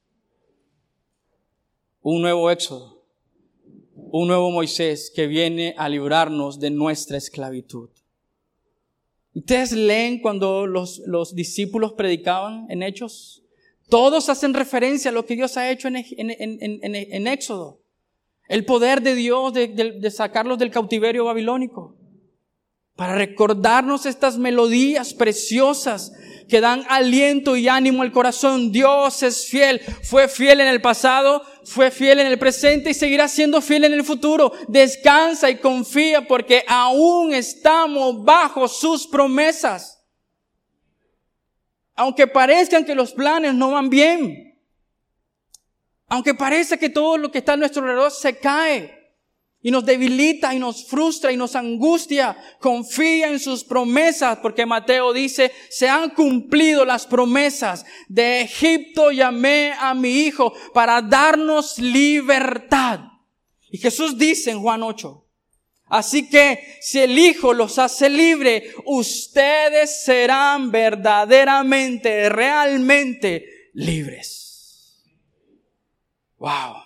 Un nuevo Éxodo, un nuevo Moisés que viene a librarnos de nuestra esclavitud. Ustedes leen cuando los discípulos predicaban en Hechos. Todos hacen referencia a lo que Dios ha hecho en Éxodo. El poder de Dios de sacarlos del cautiverio babilónico. Para recordarnos estas melodías preciosas que dan aliento y ánimo al corazón. Dios es fiel. Fue fiel en el pasado, fue fiel en el presente y seguirá siendo fiel en el futuro. Descansa y confía porque aún estamos bajo sus promesas. Aunque parezcan que los planes no van bien. Aunque parezca que todo lo que está a nuestro alrededor se cae. Y nos debilita y nos frustra y nos angustia. Confía en sus promesas, porque Mateo dice, se han cumplido las promesas. De Egipto llamé a mi hijo para darnos libertad. Y Jesús dice en Juan 8, así que si el Hijo los hace libre, ustedes serán verdaderamente, realmente libres. Wow.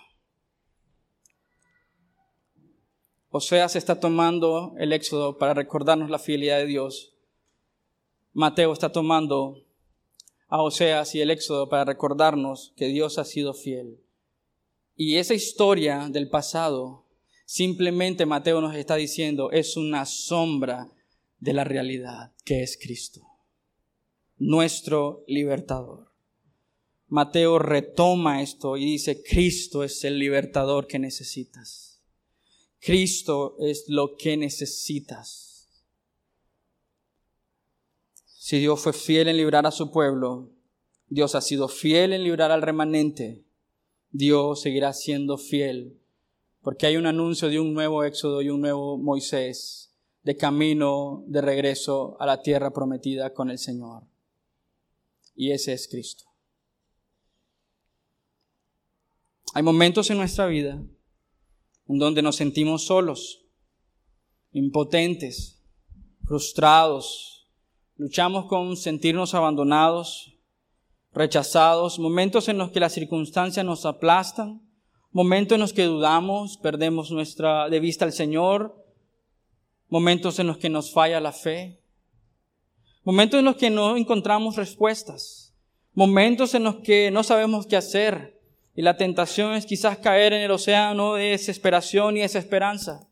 Oseas está tomando el Éxodo para recordarnos la fidelidad de Dios. Mateo está tomando a Oseas y el Éxodo para recordarnos que Dios ha sido fiel. Y esa historia del pasado, simplemente Mateo nos está diciendo, es una sombra de la realidad que es Cristo, nuestro libertador. Mateo retoma esto y dice, Cristo es el libertador que necesitas. Cristo es lo que necesitas. Si Dios fue fiel en librar a su pueblo, Dios ha sido fiel en librar al remanente, Dios seguirá siendo fiel, porque hay un anuncio de un nuevo Éxodo y un nuevo Moisés de camino de regreso a la tierra prometida con el Señor. Y ese es Cristo. Hay momentos en nuestra vida en donde nos sentimos solos, impotentes, frustrados, luchamos con sentirnos abandonados, rechazados, momentos en los que las circunstancias nos aplastan, momentos en los que dudamos, perdemos de vista al Señor, momentos en los que nos falla la fe, momentos en los que no encontramos respuestas, momentos en los que no sabemos qué hacer. Y la tentación es quizás caer en el océano de desesperación y desesperanza.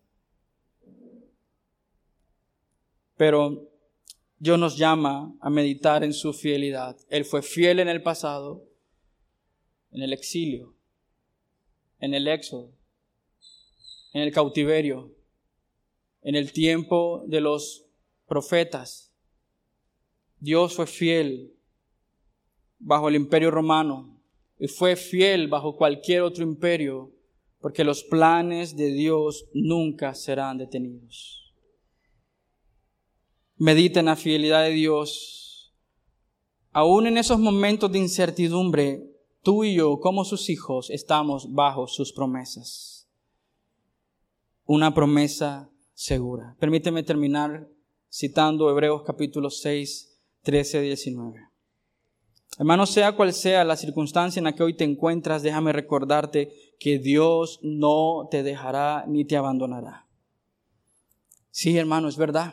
Pero Dios nos llama a meditar en su fidelidad. Él fue fiel en el pasado, en el exilio, en el éxodo, en el cautiverio, en el tiempo de los profetas. Dios fue fiel bajo el Imperio Romano y fue fiel bajo cualquier otro imperio, porque los planes de Dios nunca serán detenidos. Medita en la fidelidad de Dios. Aún en esos momentos de incertidumbre, tú y yo, como sus hijos, estamos bajo sus promesas. Una promesa segura. Permíteme terminar citando Hebreos capítulo 6, 13, 19. Hermano, sea cual sea la circunstancia en la que hoy te encuentras, déjame recordarte que Dios no te dejará ni te abandonará. Sí, hermano, es verdad.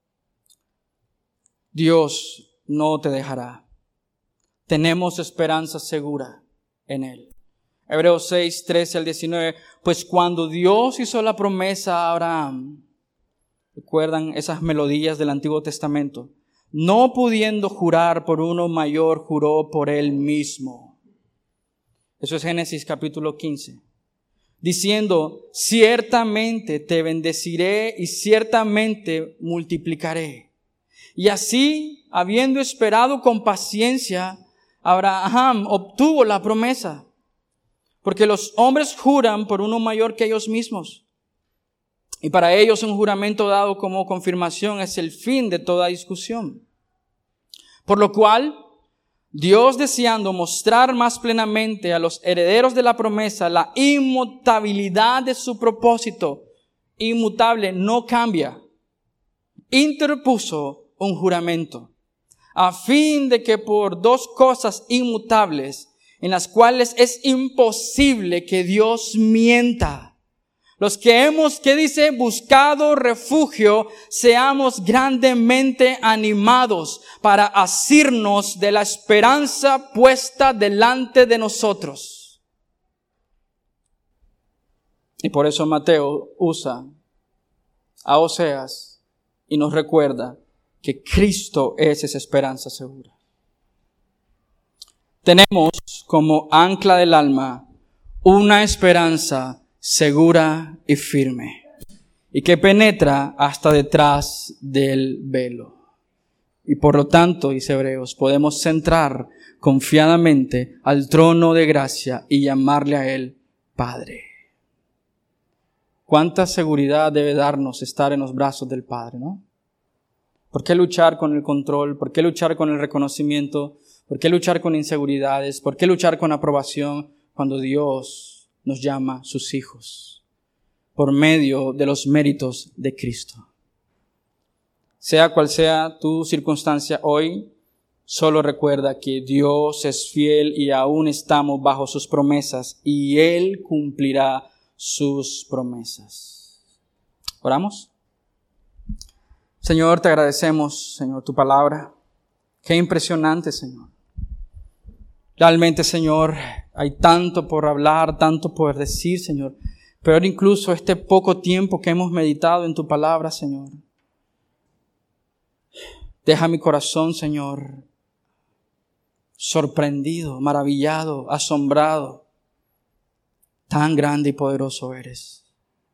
Dios no te dejará. Tenemos esperanza segura en Él. Hebreos 6, 13 al 19. Pues cuando Dios hizo la promesa a Abraham, ¿recuerdan esas melodías del Antiguo Testamento? No pudiendo jurar por uno mayor, juró por Él mismo. Eso es Génesis capítulo 15. Diciendo, ciertamente te bendeciré y ciertamente multiplicaré. Y así, habiendo esperado con paciencia, Abraham obtuvo la promesa. Porque los hombres juran por uno mayor que ellos mismos. Y para ellos un juramento dado como confirmación es el fin de toda discusión. Por lo cual, Dios, deseando mostrar más plenamente a los herederos de la promesa la inmutabilidad de su propósito, inmutable, no cambia, interpuso un juramento, a fin de que por dos cosas inmutables, en las cuales es imposible que Dios mienta, los que hemos, ¿qué dice? Buscado refugio, seamos grandemente animados para asirnos de la esperanza puesta delante de nosotros. Y por eso Mateo usa a Oseas y nos recuerda que Cristo es esa esperanza segura. Tenemos como ancla del alma una esperanza segura y firme, y que penetra hasta detrás del velo. Y por lo tanto, dice Hebreos, podemos centrar confiadamente al trono de gracia y llamarle a Él Padre. ¿Cuánta seguridad debe darnos estar en los brazos del Padre, no? ¿Por qué luchar con el control? ¿Por qué luchar con el reconocimiento? ¿Por qué luchar con inseguridades? ¿Por qué luchar con aprobación cuando Dios nos llama sus hijos por medio de los méritos de Cristo? Sea cual sea tu circunstancia hoy, solo recuerda que Dios es fiel y aún estamos bajo sus promesas y Él cumplirá sus promesas. ¿Oramos? Señor, te agradecemos, Señor, tu palabra. Qué impresionante, Señor. Realmente, Señor, hay tanto por hablar, tanto por decir, Señor. Pero incluso este poco tiempo que hemos meditado en tu palabra, Señor, deja mi corazón, Señor, sorprendido, maravillado, asombrado. Tan grande y poderoso eres.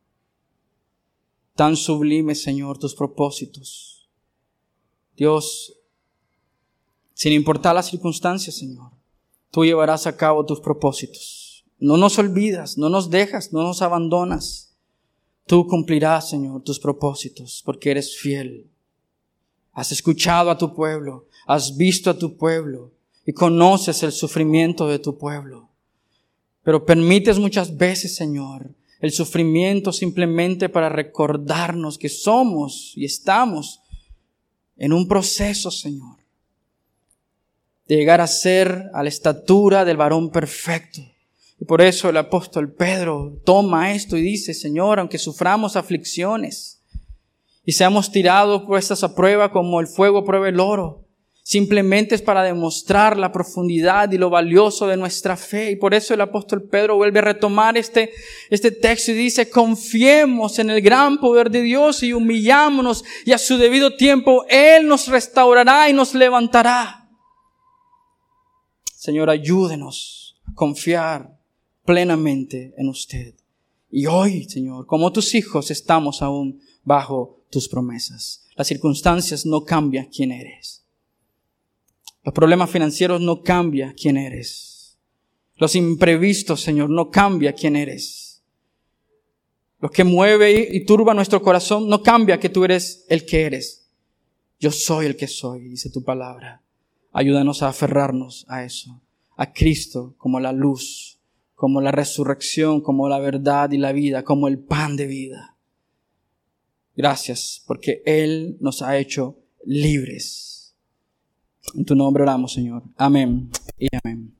Tan sublime, Señor, tus propósitos. Dios, sin importar las circunstancias, Señor, tú llevarás a cabo tus propósitos. No nos olvidas, no nos dejas, no nos abandonas. Tú cumplirás, Señor, tus propósitos porque eres fiel. Has escuchado a tu pueblo, has visto a tu pueblo y conoces el sufrimiento de tu pueblo. Pero permites muchas veces, Señor, el sufrimiento simplemente para recordarnos que somos y estamos en un proceso, Señor, de llegar a ser a la estatura del varón perfecto. Y por eso el apóstol Pedro toma esto y dice, Señor, aunque suframos aflicciones y seamos tirados puestas a prueba como el fuego prueba el oro, simplemente es para demostrar la profundidad y lo valioso de nuestra fe. Y por eso el apóstol Pedro vuelve a retomar este texto y dice, confiemos en el gran poder de Dios y humillámonos y a su debido tiempo Él nos restaurará y nos levantará. Señor, ayúdenos a confiar plenamente en usted. Y hoy, Señor, como tus hijos, estamos aún bajo tus promesas. Las circunstancias no cambian quién eres. Los problemas financieros no cambian quién eres. Los imprevistos, Señor, no cambian quién eres. Lo que mueve y turba nuestro corazón no cambia que tú eres el que eres. Yo soy el que soy, dice tu palabra. Ayúdanos a aferrarnos a eso, a Cristo como la luz, como la resurrección, como la verdad y la vida, como el pan de vida. Gracias, porque Él nos ha hecho libres. En tu nombre oramos, Señor. Amén y amén.